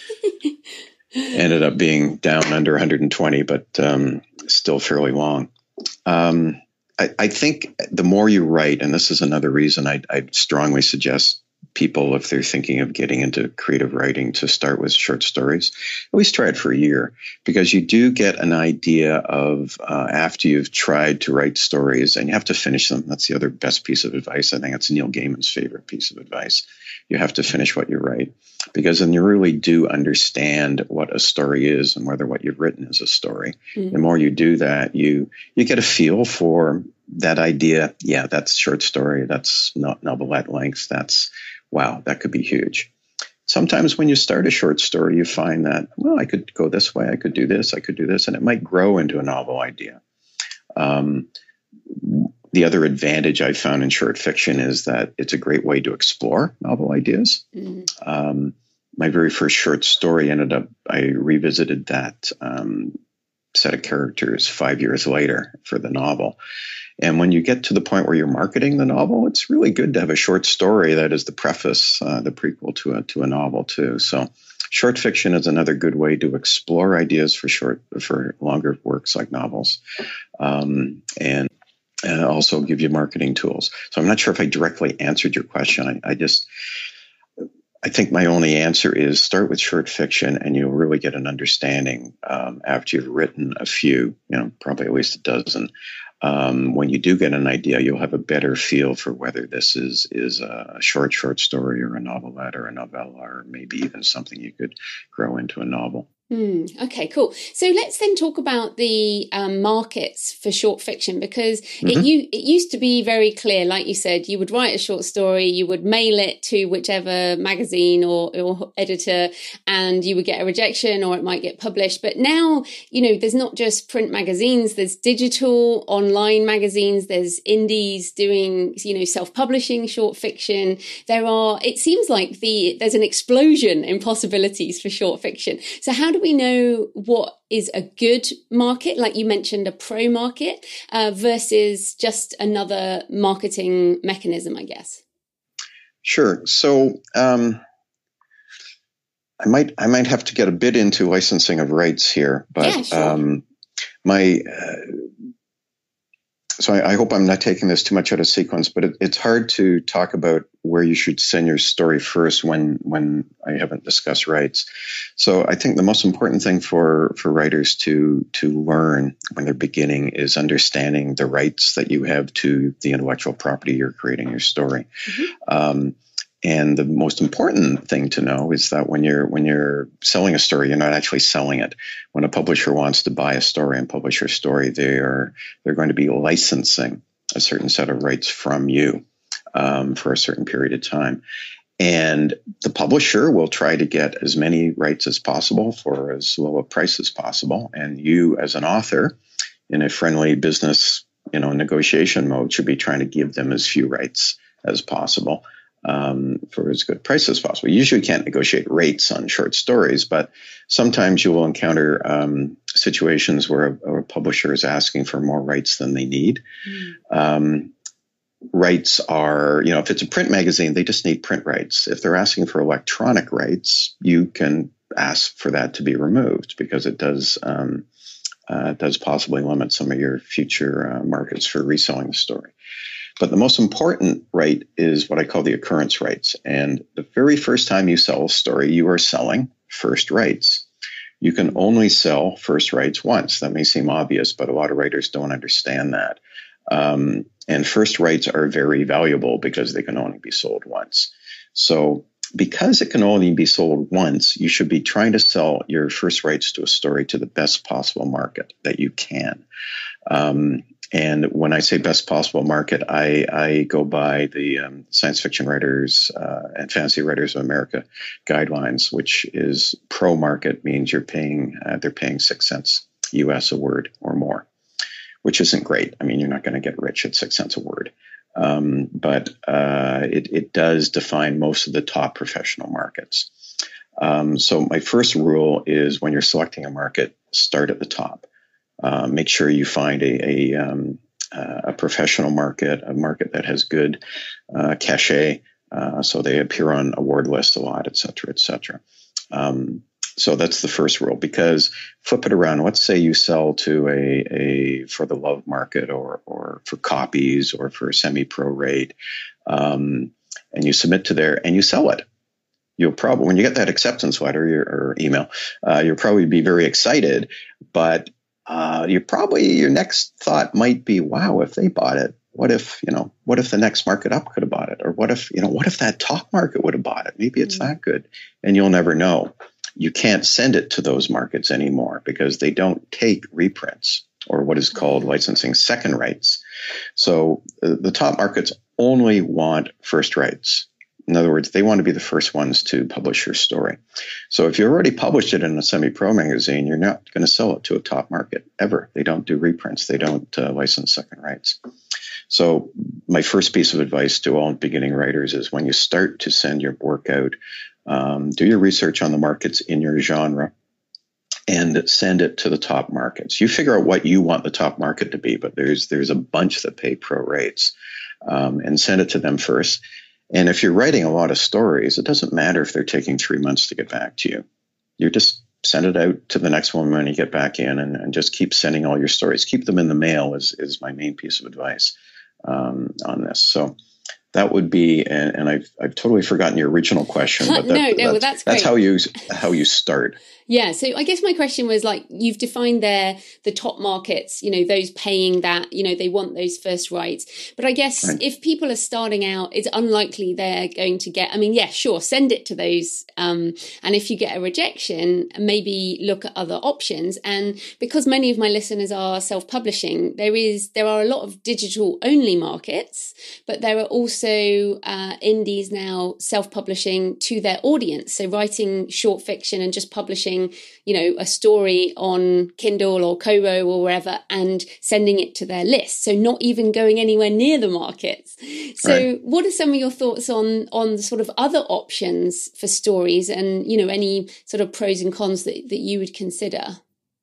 Ended up being down under one hundred twenty, but um, still fairly long. Um, I, I think the more you write, and this is another reason I'd, I'd strongly suggest people, if they're thinking of getting into creative writing, to start with short stories. At least try it for a year, because you do get an idea of uh, after you've tried to write stories, and you have to finish them. That's the other best piece of advice. I think it's Neil Gaiman's favorite piece of advice. You have to finish what you write, because then you really do understand what a story is and whether what you've written is a story. Mm-hmm. The more you do that, you you get a feel for that idea. Yeah, that's short story. That's not novelette length. That's, wow, that could be huge. Sometimes when you start a short story, you find that, well, I could go this way. I could do this. I could do this. And it might grow into a novel idea. Um, the other advantage I found in short fiction is that it's a great way to explore novel ideas. Mm-hmm. Um, my very first short story ended up, I revisited that um, set of characters five years later for the novel. And when you get to the point where you're marketing the novel, it's really good to have a short story that is the preface, uh, the prequel to a to a novel too. So, short fiction is another good way to explore ideas for short for longer works like novels, um, and uh, also give you marketing tools. So, I'm not sure if I directly answered your question. I, I just I think my only answer is start with short fiction, and you'll really get an understanding um, after you've written a few, you know, probably at least a dozen. Um, when you do get an idea, you'll have a better feel for whether this is is a short, short story or a novelette or a novella, or maybe even something you could grow into a novel. Mm, okay, cool. So let's then talk about the um, markets for short fiction, because mm-hmm. it, you, it used to be very clear, like you said, you would write a short story, you would mail it to whichever magazine or, or editor, and you would get a rejection or it might get published. But now, you know, there's not just print magazines, there's digital, online magazines, there's indies doing, you know, self-publishing short fiction. There are, it seems like the there's an explosion in possibilities for short fiction. So how do we know what is a good market, like you mentioned, a pro market, uh, versus just another marketing mechanism, I guess? Sure. So um, I might I might have to get a bit into licensing of rights here, but yeah, sure. um, my uh, so I, I hope I'm not taking this too much out of sequence, but it, it's hard to talk about where you should send your story first when when I haven't discussed rights. So I think the most important thing for, for writers to to learn when they're beginning is understanding the rights that you have to the intellectual property you're creating your story. Mm-hmm. Um, and the most important thing to know is that when you're when you're selling a story, you're not actually selling it. When a publisher wants to buy a story and publish your story, they are they're going to be licensing a certain set of rights from you um, for a certain period of time. And the publisher will try to get as many rights as possible for as low a price as possible. And you, as an author, in a friendly business, you know, negotiation mode, should be trying to give them as few rights as possible um, for as good price as possible. You usually can't negotiate rates on short stories, but sometimes you will encounter um, situations where a, a publisher is asking for more rights than they need. Mm. Um, Rights are, you know, if it's a print magazine, they just need print rights. If they're asking for electronic rights, you can ask for that to be removed, because it does um, uh, does possibly limit some of your future uh, markets for reselling the story. But the most important right is what I call the occurrence rights. And the very first time you sell a story, you are selling first rights. You can only sell first rights once. That may seem obvious, but a lot of writers don't understand that. Um, and first rights are very valuable because they can only be sold once. So because it can only be sold once, you should be trying to sell your first rights to a story to the best possible market that you can. Um, and when I say best possible market, I, I go by the um, Science Fiction Writers uh, and Fantasy Writers of America guidelines, which is pro market, means you're paying, uh, they're paying six cents U S a word or more, which isn't great. I mean, you're not going to get rich at six cents a word. Um, but uh, it, it does define most of the top professional markets. Um, so my first rule is when you're selecting a market, start at the top. Uh, make sure you find a a, um, uh, a professional market, a market that has good uh, cachet, uh, so they appear on award lists a lot, et cetera, et cetera. Um, so that's the first rule, because flip it around. Let's say you sell to a, a for the love market, or or for copies, or for semi-pro rate, um, and you submit to there and you sell it. You'll probably, when you get that acceptance letter or email, uh, you'll probably be very excited, but uh, you probably, your next thought might be, wow, if they bought it, what if, you know, what if the next market up could have bought it? Or what if, you know, what if that top market would have bought it? Maybe it's mm-hmm. that good. And you'll never know. You can't send it to those markets anymore because they don't take reprints, or what is called licensing second rights. So uh, the top markets only want first rights. In other words, they want to be the first ones to publish your story. So if you already published it in a semi-pro magazine, you're not going to sell it to a top market ever. They don't do reprints. They don't uh, license second rights. So my first piece of advice to all beginning writers is, when you start to send your work out, um, do your research on the markets in your genre and send it to the top markets. You figure out what you want the top market to be, but there's there's a bunch that pay pro rates, um, and send it to them first. And if you're writing a lot of stories, it doesn't matter if they're taking three months to get back to you. You just send it out to the next one when you get back in, and, and just keep sending all your stories. Keep them in the mail is, is my main piece of advice um, on this. So that would be, and, and I've I've totally forgotten your original question, but that, no, no, that's, that's great. That's how you how you start. Yeah. So I guess my question was, like, you've defined there the top markets, you know, those paying that, you know, they want those first rights. But I guess right. if people are starting out, it's unlikely they're going to get, I mean, yeah, sure, send it to those. Um, and if you get a rejection, maybe look at other options. And because many of my listeners are self-publishing, there is, there are a lot of digital only markets, but there are also uh, indies now self-publishing to their audience. So writing short fiction and just publishing, you know, a story on Kindle or Kobo or wherever, and sending it to their list. So not even going anywhere near the markets. So right. what are some of your thoughts on, on the sort of other options for stories, and, you know, any sort of pros and cons that, that you would consider?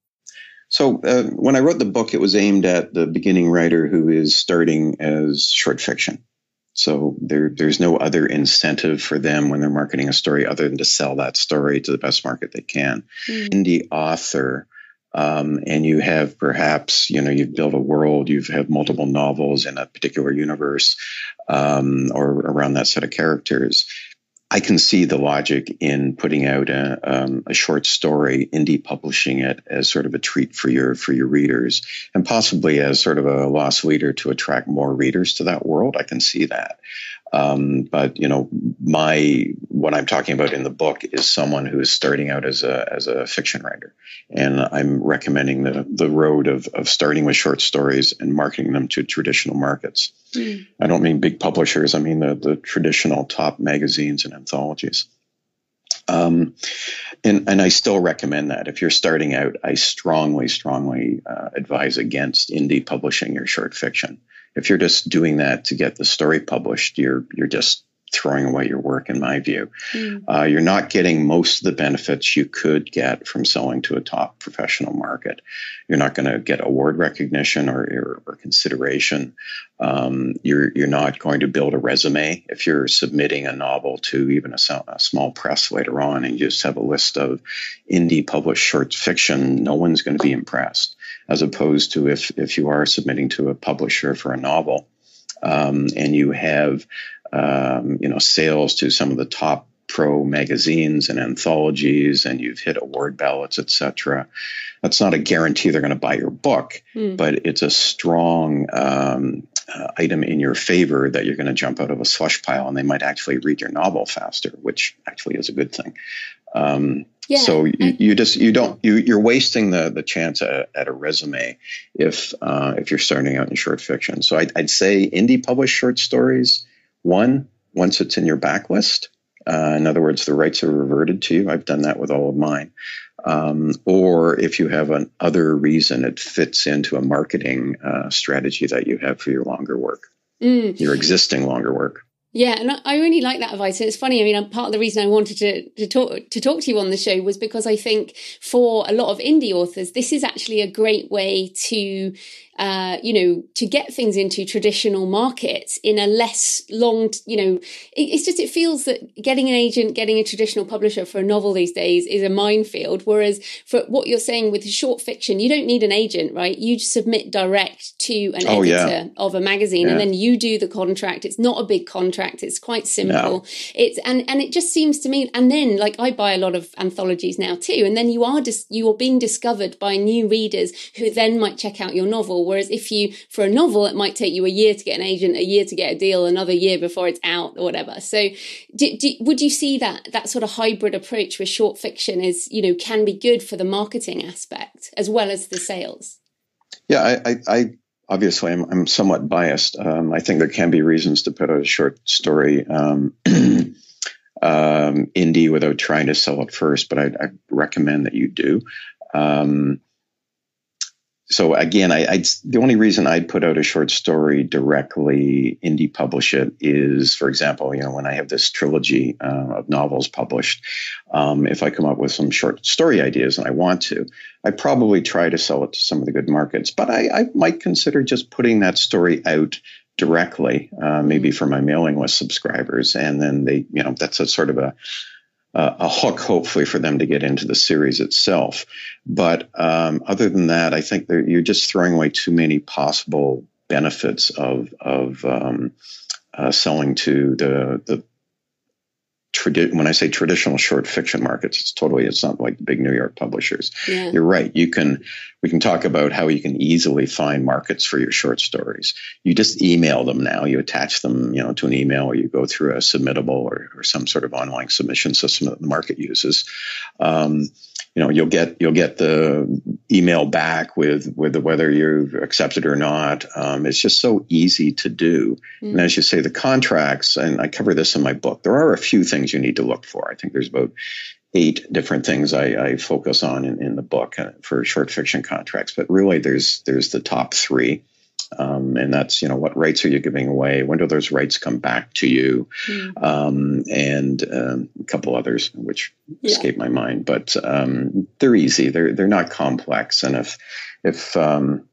So uh, when I wrote the book, it was aimed at the beginning writer who is starting as short fiction. So there, there's no other incentive for them when they're marketing a story other than to sell that story to the best market they can. Mm. Indie author, um, and you have perhaps, you know, you've built a world, you've had multiple novels in a particular universe, um, or around that set of characters. I can see the logic in putting out a, um, a short story, indie publishing it as sort of a treat for your for your readers, and possibly as sort of a lost leader to attract more readers to that world. I can see that. Um, but, you know, my what I'm talking about in the book is someone who is starting out as a as a fiction writer, and I'm recommending the the road of of starting with short stories and marketing them to traditional markets. Mm. I don't mean big publishers. I mean the the traditional top magazines and anthologies. Um, and and I still recommend that if you're starting out, I strongly strongly uh, advise against indie publishing your short fiction. If you're just doing that to get the story published, you're you're just throwing away your work, in my view. Mm. Uh, you're not getting most of the benefits you could get from selling to a top professional market. You're not going to get award recognition or, or, or consideration. Um, you're you're not going to build a resume if you're submitting a novel to even a, a small press later on, and you just have a list of indie published short fiction. No one's going to be impressed. As opposed to if if you are submitting to a publisher for a novel, um, and you have um, you know sales to some of the top pro magazines and anthologies, and you've hit award ballots, et cetera. That's not a guarantee they're going to buy your book, mm. but it's a strong um, uh, item in your favor that you're going to jump out of a slush pile, and they might actually read your novel faster, which actually is a good thing. Um, Yeah, so you, I, you just you don't you you're wasting the the chance at, at a resume if uh, if you're starting out in short fiction. So I'd, I'd say indie published short stories. One, once it's in your backlist, uh, in other words, the rights are reverted to you. I've done that with all of mine. Um, or if you have an other reason it fits into a marketing uh, strategy that you have for your longer work, mm. your existing longer work. Yeah, and I really like that advice. It's funny. I mean, part of the reason I wanted to, to talk to talk to you on the show was because I think for a lot of indie authors, this is actually a great way to, uh, you know, to get things into traditional markets in a less long, you know, it, it's just, it feels that getting an agent, getting a traditional publisher for a novel these days is a minefield. Whereas for what you're saying with short fiction, you don't need an agent, right? You just submit direct to an oh, editor yeah. of a magazine, yeah. and then you do the contract. It's not a big contract. It's quite simple. No. It's and and it just seems to me. And then, like, I buy a lot of anthologies now too. And then you are just dis- you are being discovered by new readers who then might check out your novel. Whereas if you for a novel, it might take you a year to get an agent, a year to get a deal, another year before it's out or whatever. So, do, do, would you see that that sort of hybrid approach with short fiction is, you know, can be good for the marketing aspect as well as the sales? Yeah, I. I, I... Obviously, I'm, I'm somewhat biased. Um, I think there can be reasons to put out a short story um, um, indie without trying to sell it first, but I, I recommend that you do. Um, so again, I, I'd, the only reason I'd put out a short story directly, indie publish it, is, for example, you know, when I have this trilogy uh, of novels published, um, if I come up with some short story ideas and I want to, I probably try to sell it to some of the good markets. But I, I might consider just putting that story out directly, uh, maybe for my mailing list subscribers, and then they, you know, that's a sort of a Uh, a hook, hopefully, for them to get into the series itself. But um, other than that, I think that you're just throwing away too many possible benefits of of um, uh, selling to the the tradi- when I say traditional short fiction markets, it's totally it's not like the big New York publishers. Yeah. You're right. You can we can talk about how you can easily find markets for your short stories. You just email them now. You attach them, you know, to an email, or you go through a submittable or, or some sort of online submission system that the market uses. Um, you know, you'll get you'll get the email back with with the, whether you've accepted or not. Um, it's just so easy to do. Mm. And as you say, the contracts, and I cover this in my book, there are a few things you need to look for. I think there's about eight different things I, I focus on in, in the book for short fiction contracts. But really, there's there's the top three. Um, and that's, you know, what rights are you giving away? When do those rights come back to you? Mm. Um, and um, a couple others, which yeah. escape my mind. But um, they're easy. They're they're not complex. And if if um,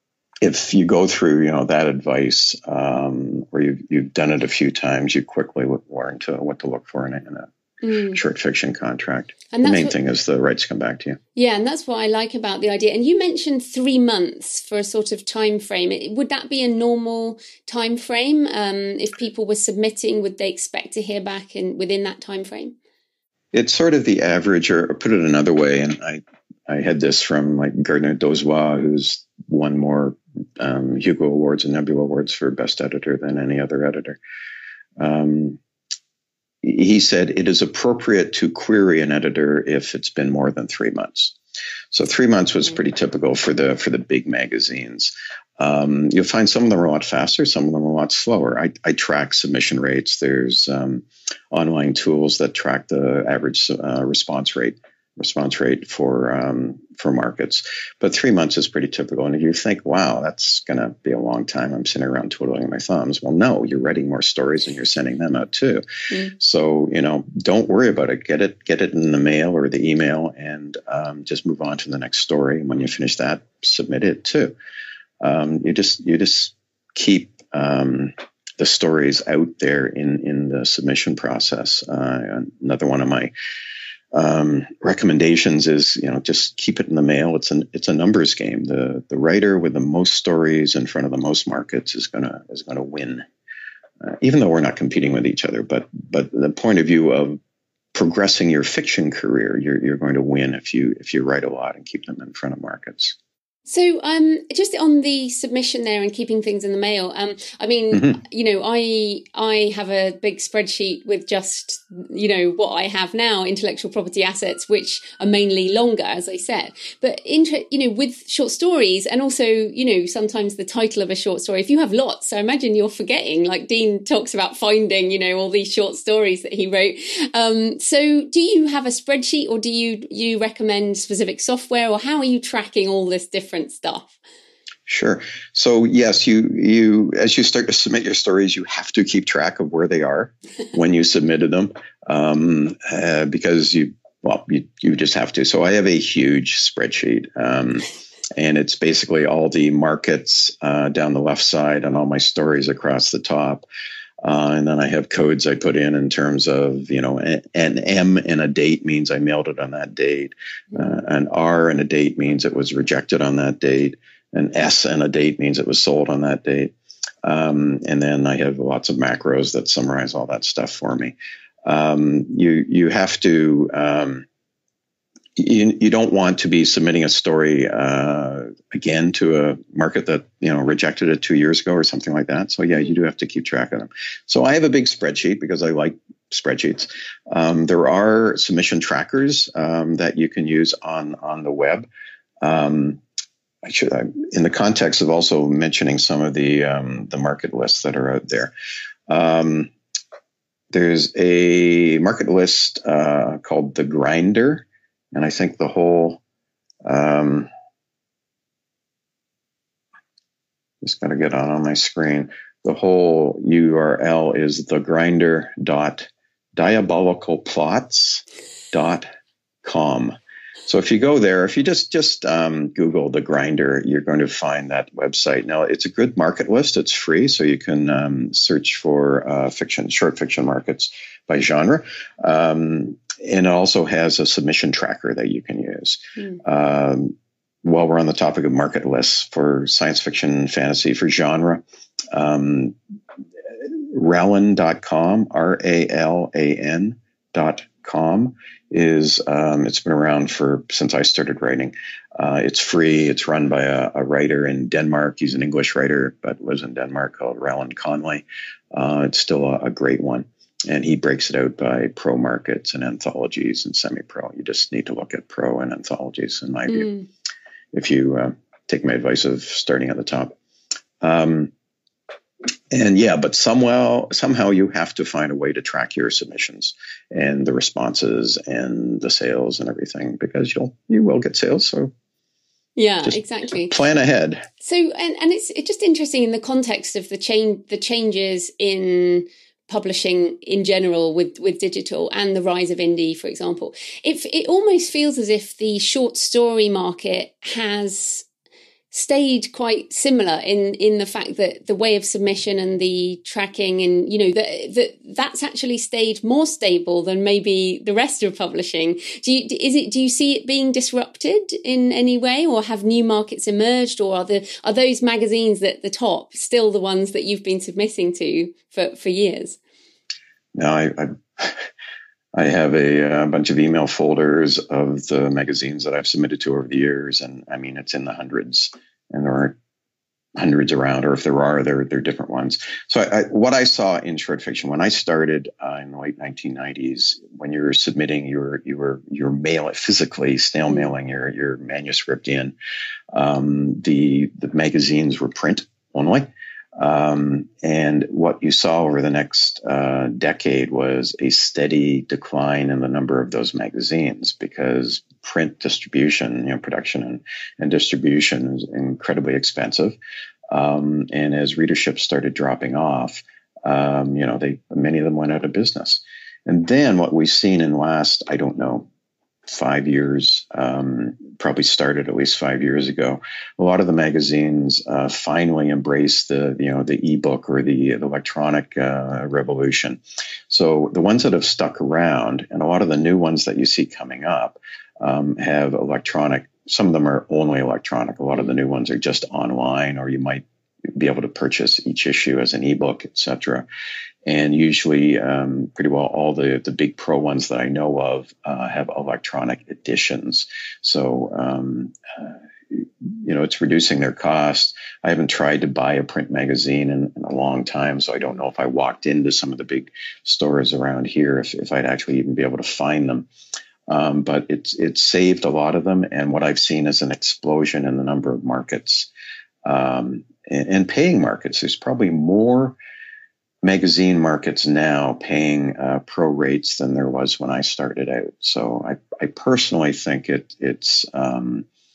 if you go through, you know, that advice, um, or you've you've done it a few times, you quickly learn to what to look for in a, in a Mm. short fiction contract. And the main what, thing is the rights come back to you. Yeah, and that's what I like about the idea. And you mentioned three months for a sort of time frame. Would that be a normal time frame? Um, if people were submitting, would they expect to hear back in within that time frame? It's sort of the average, or, or put it another way, and I I had this from like Gardner Dozois, who's won more um, Hugo Awards and Nebula Awards for best editor than any other editor. Um, He said it is appropriate to query an editor if it's been more than three months. So three months was pretty typical for the for the big magazines. Um, you'll find some of them are a lot faster, some of them are a lot slower. I, I track submission rates. There's um, online tools that track the average uh, response rate response rate for um, for markets. But three months is pretty typical. And if you think, wow, that's going to be a long time, I'm sitting around twiddling my thumbs. Well, no, you're writing more stories and you're sending them out too. Mm. So, you know, don't worry about it. Get it, get it in the mail or the email, and um, just move on to the next story. And when you finish that, submit it too. Um, you just, you just keep um, the stories out there in, in the submission process. Uh, another one of my Um, recommendations is, you know, just keep it in the mail. It's an it's a numbers game. The the writer with the most stories in front of the most markets is gonna is gonna win, uh, even though we're not competing with each other. But but the point of view of progressing your fiction career, you're you're going to win if you if you write a lot and keep them in front of markets. So um, just on the submission there and keeping things in the mail, um, I mean, mm-hmm. you know, I I have a big spreadsheet with just, you know, what I have now, intellectual property assets, which are mainly longer, as I said. But, inter- you know, with short stories, and also, you know, sometimes the title of a short story, if you have lots, I imagine you're forgetting, like Dean talks about finding, you know, all these short stories that he wrote. Um, so do you have a spreadsheet, or do you, you recommend specific software, or how are you tracking all this different stuff? Sure. So yes, you you as you start to submit your stories, you have to keep track of where they are when you submitted them, um, uh, because you well you you just have to. So I have a huge spreadsheet, um, and it's basically all the markets uh, down the left side and all my stories across the top. Uh, and then I have codes I put in in terms of, you know, an M and a date means I mailed it on that date. Uh, an R and a date means it was rejected on that date. An S and a date means it was sold on that date. Um, and then I have lots of macros that summarize all that stuff for me. Um, you you have to um, you you don't want to be submitting a story uh, again to a market that, you know, rejected it two years ago or something like that. So yeah, you do have to keep track of them. So I have a big spreadsheet because I like spreadsheets. Um, there are submission trackers um, that you can use on on the web. Um, I should, I, in the context of also mentioning some of the um, the market lists that are out there. Um, there's a market list uh, called The Grinder. And I think the whole, um, just got to get on on my screen. The whole U R L is the grinder dot diabolical plots dot com. So if you go there, if you just just um, Google The Grinder, you're going to find that website. Now, it's a good market list. It's free, so you can um, search for uh, fiction, short fiction markets by genre. Um, and it also has a submission tracker that you can use. Mm. Um, while we're on the topic of market lists for science fiction, fantasy, for genre, um, Rallan dot com, R A L A N dot com is, um, it's been around for, since I started writing. Uh, it's free. It's run by a, a writer in Denmark. He's an English writer, but lives in Denmark, called Rallan Conley. Uh, it's still a, a great one. And he breaks it out by pro markets and anthologies and semi-pro. You just need to look at pro and anthologies, in my mm. view, if you uh, take my advice of starting at the top. Um, and yeah, but somehow, somehow you have to find a way to track your submissions and the responses and the sales and everything, because you'll you will get sales. So yeah, exactly. Plan ahead. So and and it's it's just interesting in the context of the change, the changes in publishing in general with, with digital and the rise of indie, for example. It, it almost feels as if the short story market has stayed quite similar in, in the fact that the way of submission and the tracking and, you know, that that that's actually stayed more stable than maybe the rest of publishing. Do you, is it, do you see it being disrupted in any way, or have new markets emerged, or are the, are those magazines at the top still the ones that you've been submitting to for, for years? No, I, I, I have a, a bunch of email folders of the magazines that I've submitted to over the years. And I mean, it's in the hundreds, and there aren't hundreds around, or if there are, they're, they're different ones. So I, I, what I saw in short fiction when I started uh, in the late nineteen nineties, when you were submitting, you were, you were, you were mail physically snail mailing your, your manuscript in, um, the, the magazines were print only. Um, and what you saw over the next uh, decade was a steady decline in the number of those magazines, because print distribution, you know, production and, and distribution is incredibly expensive. Um, and as readership started dropping off, um, you know, they many of them went out of business. And then what we've seen in the last, I don't know, five years, um, probably started at least five years ago. A lot of the magazines uh, finally embraced the, you know, the ebook or the, the electronic uh, revolution. So the ones that have stuck around, and a lot of the new ones that you see coming up, um, have electronic. Some of them are only electronic. A lot of the new ones are just online, or you might be able to purchase each issue as an ebook, et cetera. And usually, um, pretty well, all the, the big pro ones that I know of uh, have electronic editions. So, um, uh, you know, it's reducing their cost. I haven't tried to buy a print magazine in, in a long time, so I don't know if I walked into some of the big stores around here, if, if I'd actually even be able to find them. Um, but it's it's saved a lot of them. And what I've seen is an explosion in the number of markets um, and, and paying markets. There's probably more magazine markets now paying uh, pro rates than there was when I started out. So I, I personally think it it's um,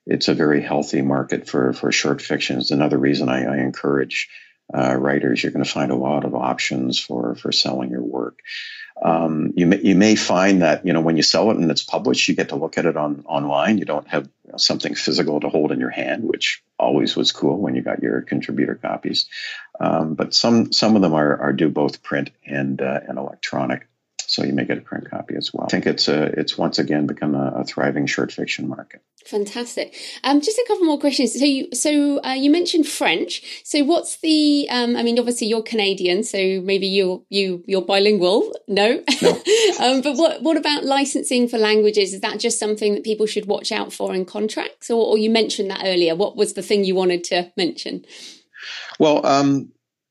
it's a very healthy market for, for short fiction. It's another reason I, I encourage uh, writers. You're going to find a lot of options for, for selling your work. Um, you may, you may find that, you know, when you sell it and it's published, you get to look at it on online. You don't have you know, something physical to hold in your hand, which always was cool when you got your contributor copies. Um, but some some of them are, are do both print and uh, and electronic. So you may get a print copy as well. I think it's a, it's once again become a, a thriving short fiction market. Fantastic. Um, just a couple more questions. So you, so uh, you mentioned French. So what's the? Um, I mean, obviously you're Canadian, so maybe you you you're bilingual. No, no. um, but what what about licensing for languages? Is that just something that people should watch out for in contracts, or, or you mentioned that earlier? What was the thing you wanted to mention? Well. Um,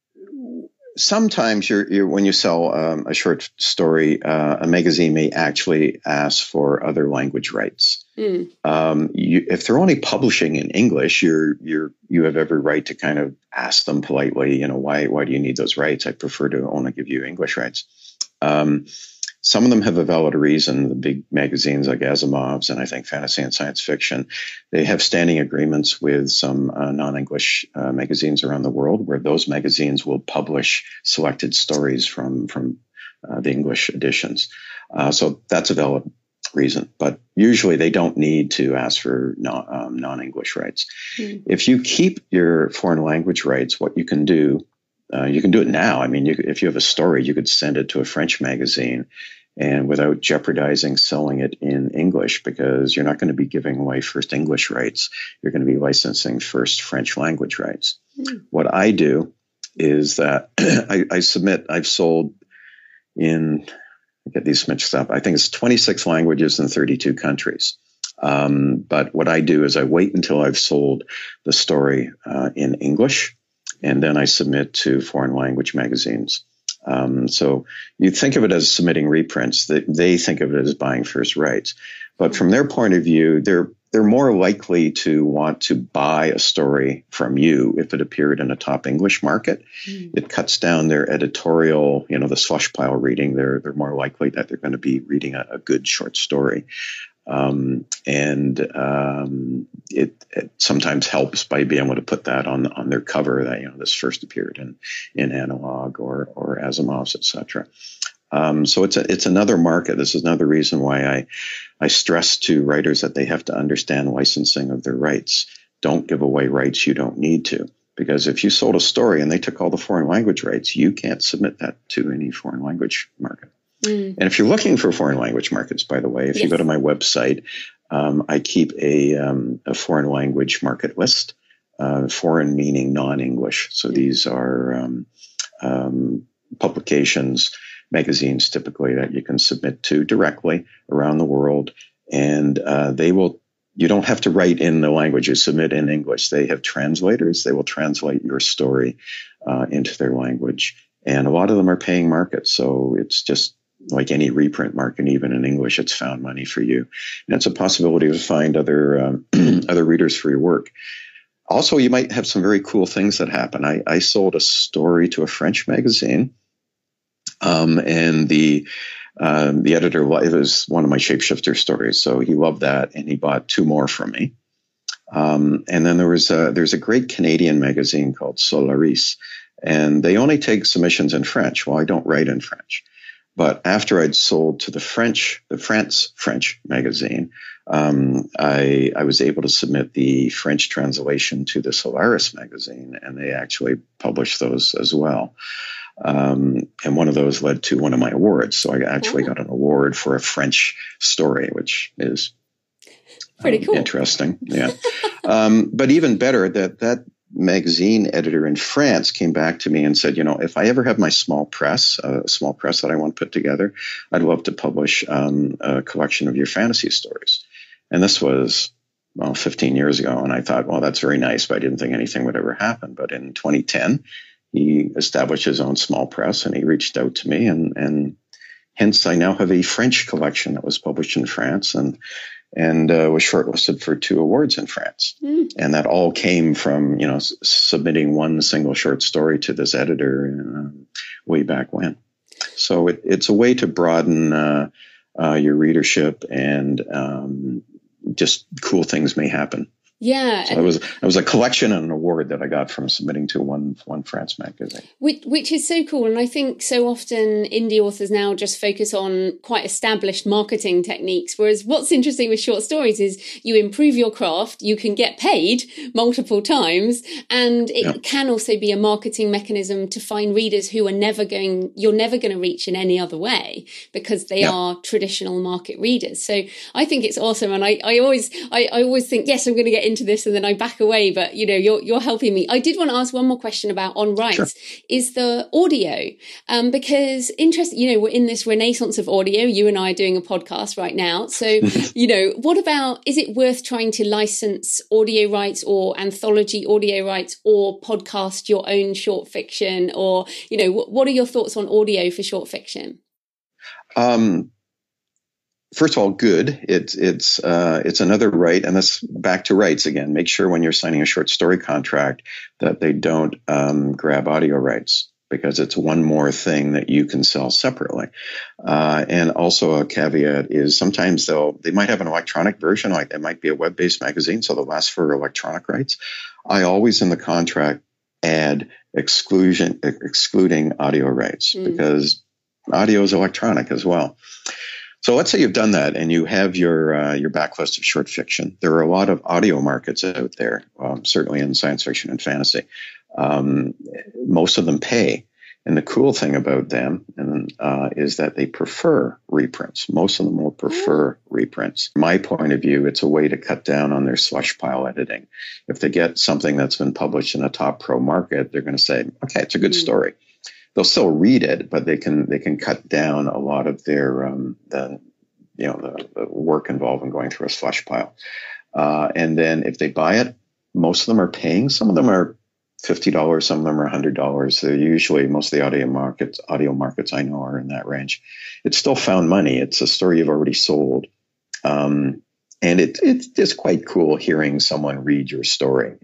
Sometimes you're, you're, when you sell um, a short story, uh, a magazine may actually ask for other language rights. Mm. Um, you, if they're only publishing in English, you're you're you have every right to kind of ask them politely, you know, why why do you need those rights? I prefer to only give you English rights. Um, some of them have a valid reason. The big magazines like Asimov's and I think Fantasy and Science Fiction, they have standing agreements with some uh, non-English uh, magazines around the world where those magazines will publish selected stories from, from uh, the English editions. Uh, so that's a valid reason. But usually they don't need to ask for non, um, non-English rights. Mm. If you keep your foreign language rights, what you can do, Uh, you can do it now. I mean, you, if you have a story, you could send it to a French magazine and without jeopardizing selling it in English, because you're not going to be giving away first English rights. You're going to be licensing first French language rights. Mm. What I do is that I, I submit, I've sold in, I get these mixed up, I think it's twenty-six languages in thirty-two countries. Um, but what I do is I wait until I've sold the story uh, in English, and then I submit to foreign language magazines. Um, so you think of it as submitting reprints. They, they think of it as buying first rights. But from their point of view, they're they're more likely to want to buy a story from you if it appeared in a top English market. Mm. It cuts down their editorial, you know, the slush pile reading. They're they're more likely that they're going to be reading a, a good short story. Um, and um, it, it sometimes helps by being able to put that on on their cover that, you know, this first appeared in in Analog or or Asimov's, et cetera. Um, so it's a, it's another market. This is another reason why I I stress to writers that they have to understand licensing of their rights. Don't give away rights you don't need to, because if you sold a story and they took all the foreign language rights, you can't submit that to any foreign language market. Mm. And if you're looking for foreign language markets, by the way, if yes. you go to my website, um, I keep a, um, a foreign language market list, uh, foreign meaning non-English. So mm. these are um, um, publications, magazines typically that you can submit to directly around the world. And uh, they will, you don't have to write in the language you submit in English. They have translators. They will translate your story uh, into their language. And a lot of them are paying markets. So it's just like any reprint market, even in English, it's found money for you. And it's a possibility to find other um, other readers for your work. Also, you might have some very cool things that happen. I, I sold a story to a French magazine, um, and the um, the editor, it was one of my shapeshifter stories, so he loved that, and he bought two more from me. Um, and then there was a, there's a great Canadian magazine called Solaris, and they only take submissions in French. Well, I don't write in French. But after I'd sold to the French, the France French magazine, um, I, I was able to submit the French translation to the Solaris magazine, and they actually published those as well. Um, and one of those led to one of my awards. So I actually got an award for a French story, which is pretty um, cool, interesting. Yeah. um, but even better, that that. magazine editor in France came back to me and said, you know, if I ever have my small press, a uh, small press that I want to put together, I'd love to publish um, a collection of your fantasy stories. And this was, well, fifteen years ago. And I thought, well, that's very nice, but I didn't think anything would ever happen. But in twenty ten, he established his own small press and he reached out to me. And, and hence, I now have a French collection that was published in France and and uh, was shortlisted for two awards in France. Mm. And that all came from, you know, s- submitting one single short story to this editor uh, way back when. So it, it's a way to broaden uh, uh, your readership, and um, just cool things may happen Yeah. So it was, it was a collection and an award that I got from submitting to one, one France magazine. Which, which is so cool. And I think so often indie authors now just focus on quite established marketing techniques. Whereas what's interesting with short stories is you improve your craft, you can get paid multiple times, and it yeah. can also be a marketing mechanism to find readers who are never going, you're never going to reach in any other way because they yeah. are traditional market readers. So I think it's awesome. And I, I always, I, I always think, yes, I'm going to get into this, and then I back away, but you know, you're you're helping me. I did want to ask one more question about On Write, sure. is the audio, um, because interest, you know, we're in this renaissance of audio. You and I are doing a podcast right now, so you know, what about? Is it worth trying to license audio rights or anthology audio rights, or podcast your own short fiction, or you know, what, what are your thoughts on audio for short fiction? Um. First of all, good. It's it's uh, it's another right, and that's back to rights again. Make sure when you're signing a short story contract that they don't um, grab audio rights, because it's one more thing that you can sell separately. Uh, and also a caveat is sometimes they'll they might have an electronic version, like it might be a web-based magazine, so they'll ask for electronic rights. I always in the contract add exclusion excluding audio rights mm. because audio is electronic as well. So let's say you've done that and you have your uh, your backlist of short fiction. There are a lot of audio markets out there, um, certainly in science fiction and fantasy. Um, most of them pay. And the cool thing about them and, uh, is that they prefer reprints. Most of them will prefer reprints. From my point of view, it's a way to cut down on their slush pile editing. If they get something that's been published in a top pro market, they're going to say, okay, it's a good mm. story. They'll still read it, but they can they can cut down a lot of their um, the you know the, the work involved in going through a slush pile. Uh, and then if they buy it, most of them are paying. Some of them are fifty dollars, some of them are one hundred dollars. They're usually most of the audio markets audio markets I know are in that range. It's still found money. It's a story you've already sold, um, and it it's just quite cool hearing someone read your story.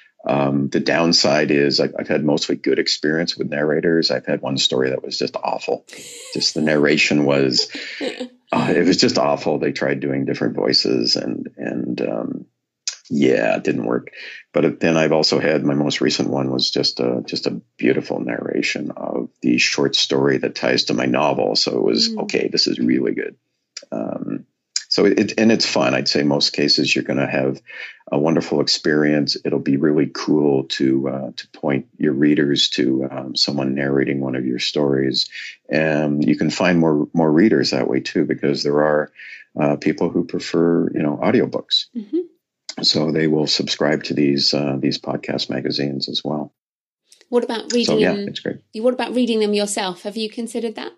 Um, the downside is I've, I've had mostly good experience with narrators. I've had one story that was just awful. Just the narration was, uh, it was just awful. They tried doing different voices and, and, um, yeah, it didn't work. But then I've also had, my most recent one was just a, just a beautiful narration of the short story that ties to my novel. So it was, mm. okay, this is really good. Um, So it, and it's fun. I'd say most cases you're going to have a wonderful experience. It'll be really cool to uh, to point your readers to um, someone narrating one of your stories, and you can find more more readers that way too, because there are uh, people who prefer you know audiobooks. Mm-hmm. So they will subscribe to these uh, these podcast magazines as well. What about reading? So, yeah, them? It's great. What about reading them yourself? Have you considered that?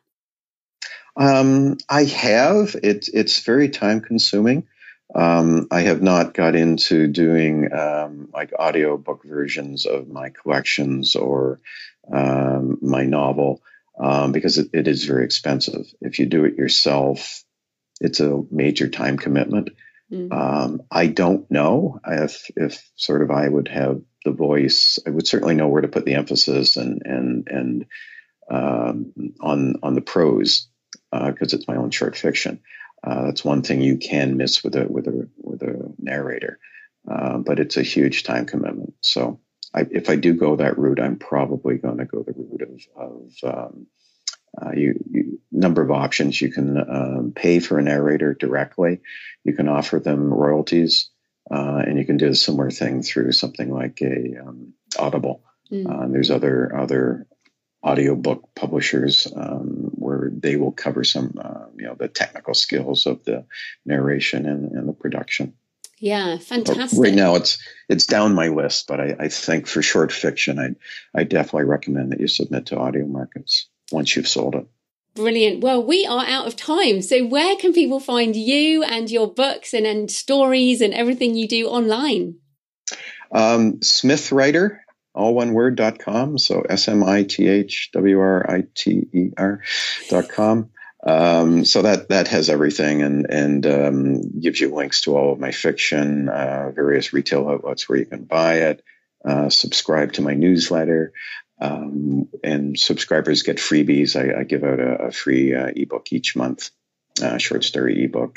Um, I have. It's it's very time consuming. Um, I have not got into doing um, like audiobook versions of my collections or um, my novel um, because it, it is very expensive. If you do it yourself, it's a major time commitment. Mm-hmm. Um, I don't know if if sort of I would have the voice. I would certainly know where to put the emphasis and and and um, on on the prose. Because uh, it's my own short fiction. Uh, that's one thing you can miss with a with a with a narrator, uh, but it's a huge time commitment. So I, if I do go that route, I'm probably going to go the route of, of um, uh, you, you number of options. You can um, pay for a narrator directly. You can offer them royalties, uh, and you can do a similar thing through something like a um, Audible. Mm. Uh, there's other other audiobook publishers um, where they will cover some, uh, you know, the technical skills of the narration and, and the production. Yeah, fantastic. But right now, it's it's down my list, but I, I think for short fiction, I I definitely recommend that you submit to audio markets once you've sold it. Brilliant. Well, we are out of time. So where can people find you and your books and, and stories and everything you do online? Um, Smith Writer. All one word dot com. So S M I T H W R I T E R dot com. Um, so that, that has everything and, and, um, gives you links to all of my fiction, uh, various retail outlets where you can buy it, uh, subscribe to my newsletter. Um, and subscribers get freebies. I, I give out a, a free, uh, ebook each month, uh, short story ebook.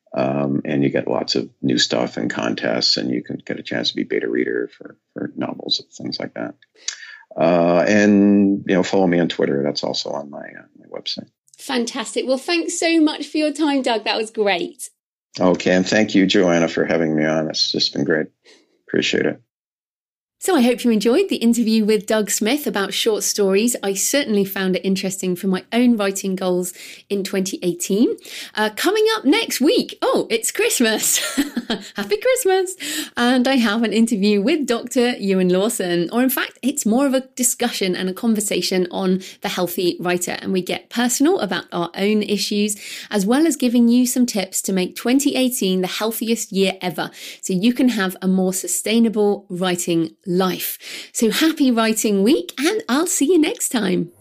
Um, and you get lots of new stuff and contests, and you can get a chance to be beta reader for, for novels and things like that. Uh, and, you know, follow me on Twitter. That's also on my, uh, my website. Fantastic. Well, thanks so much for your time, Doug. That was great. Okay. And thank you, Joanna, for having me on. It's just been great. Appreciate it. So I hope you enjoyed the interview with Doug Smith about short stories. I certainly found it interesting for my own writing goals in twenty eighteen. Uh, coming up next week, oh, it's Christmas. Happy Christmas. And I have an interview with Doctor Ewan Lawson, or in fact, it's more of a discussion and a conversation on the healthy writer. And we get personal about our own issues, as well as giving you some tips to make twenty eighteen the healthiest year ever, so you can have a more sustainable writing life. So happy writing week, and I'll see you next time.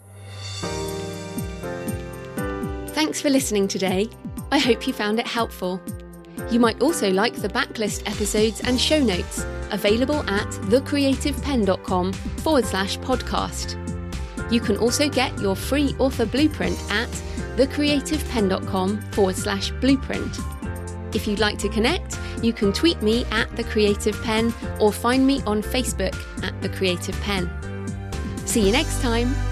Thanks for listening today. I hope you found it helpful. You might also like the backlist episodes and show notes available at thecreativepenn.com forward slash podcast. You can also get your free author blueprint at thecreativepenn.com forward slash blueprint. If you'd like to connect, you can tweet me at The Creative Penn or find me on Facebook at The Creative Penn. See you next time.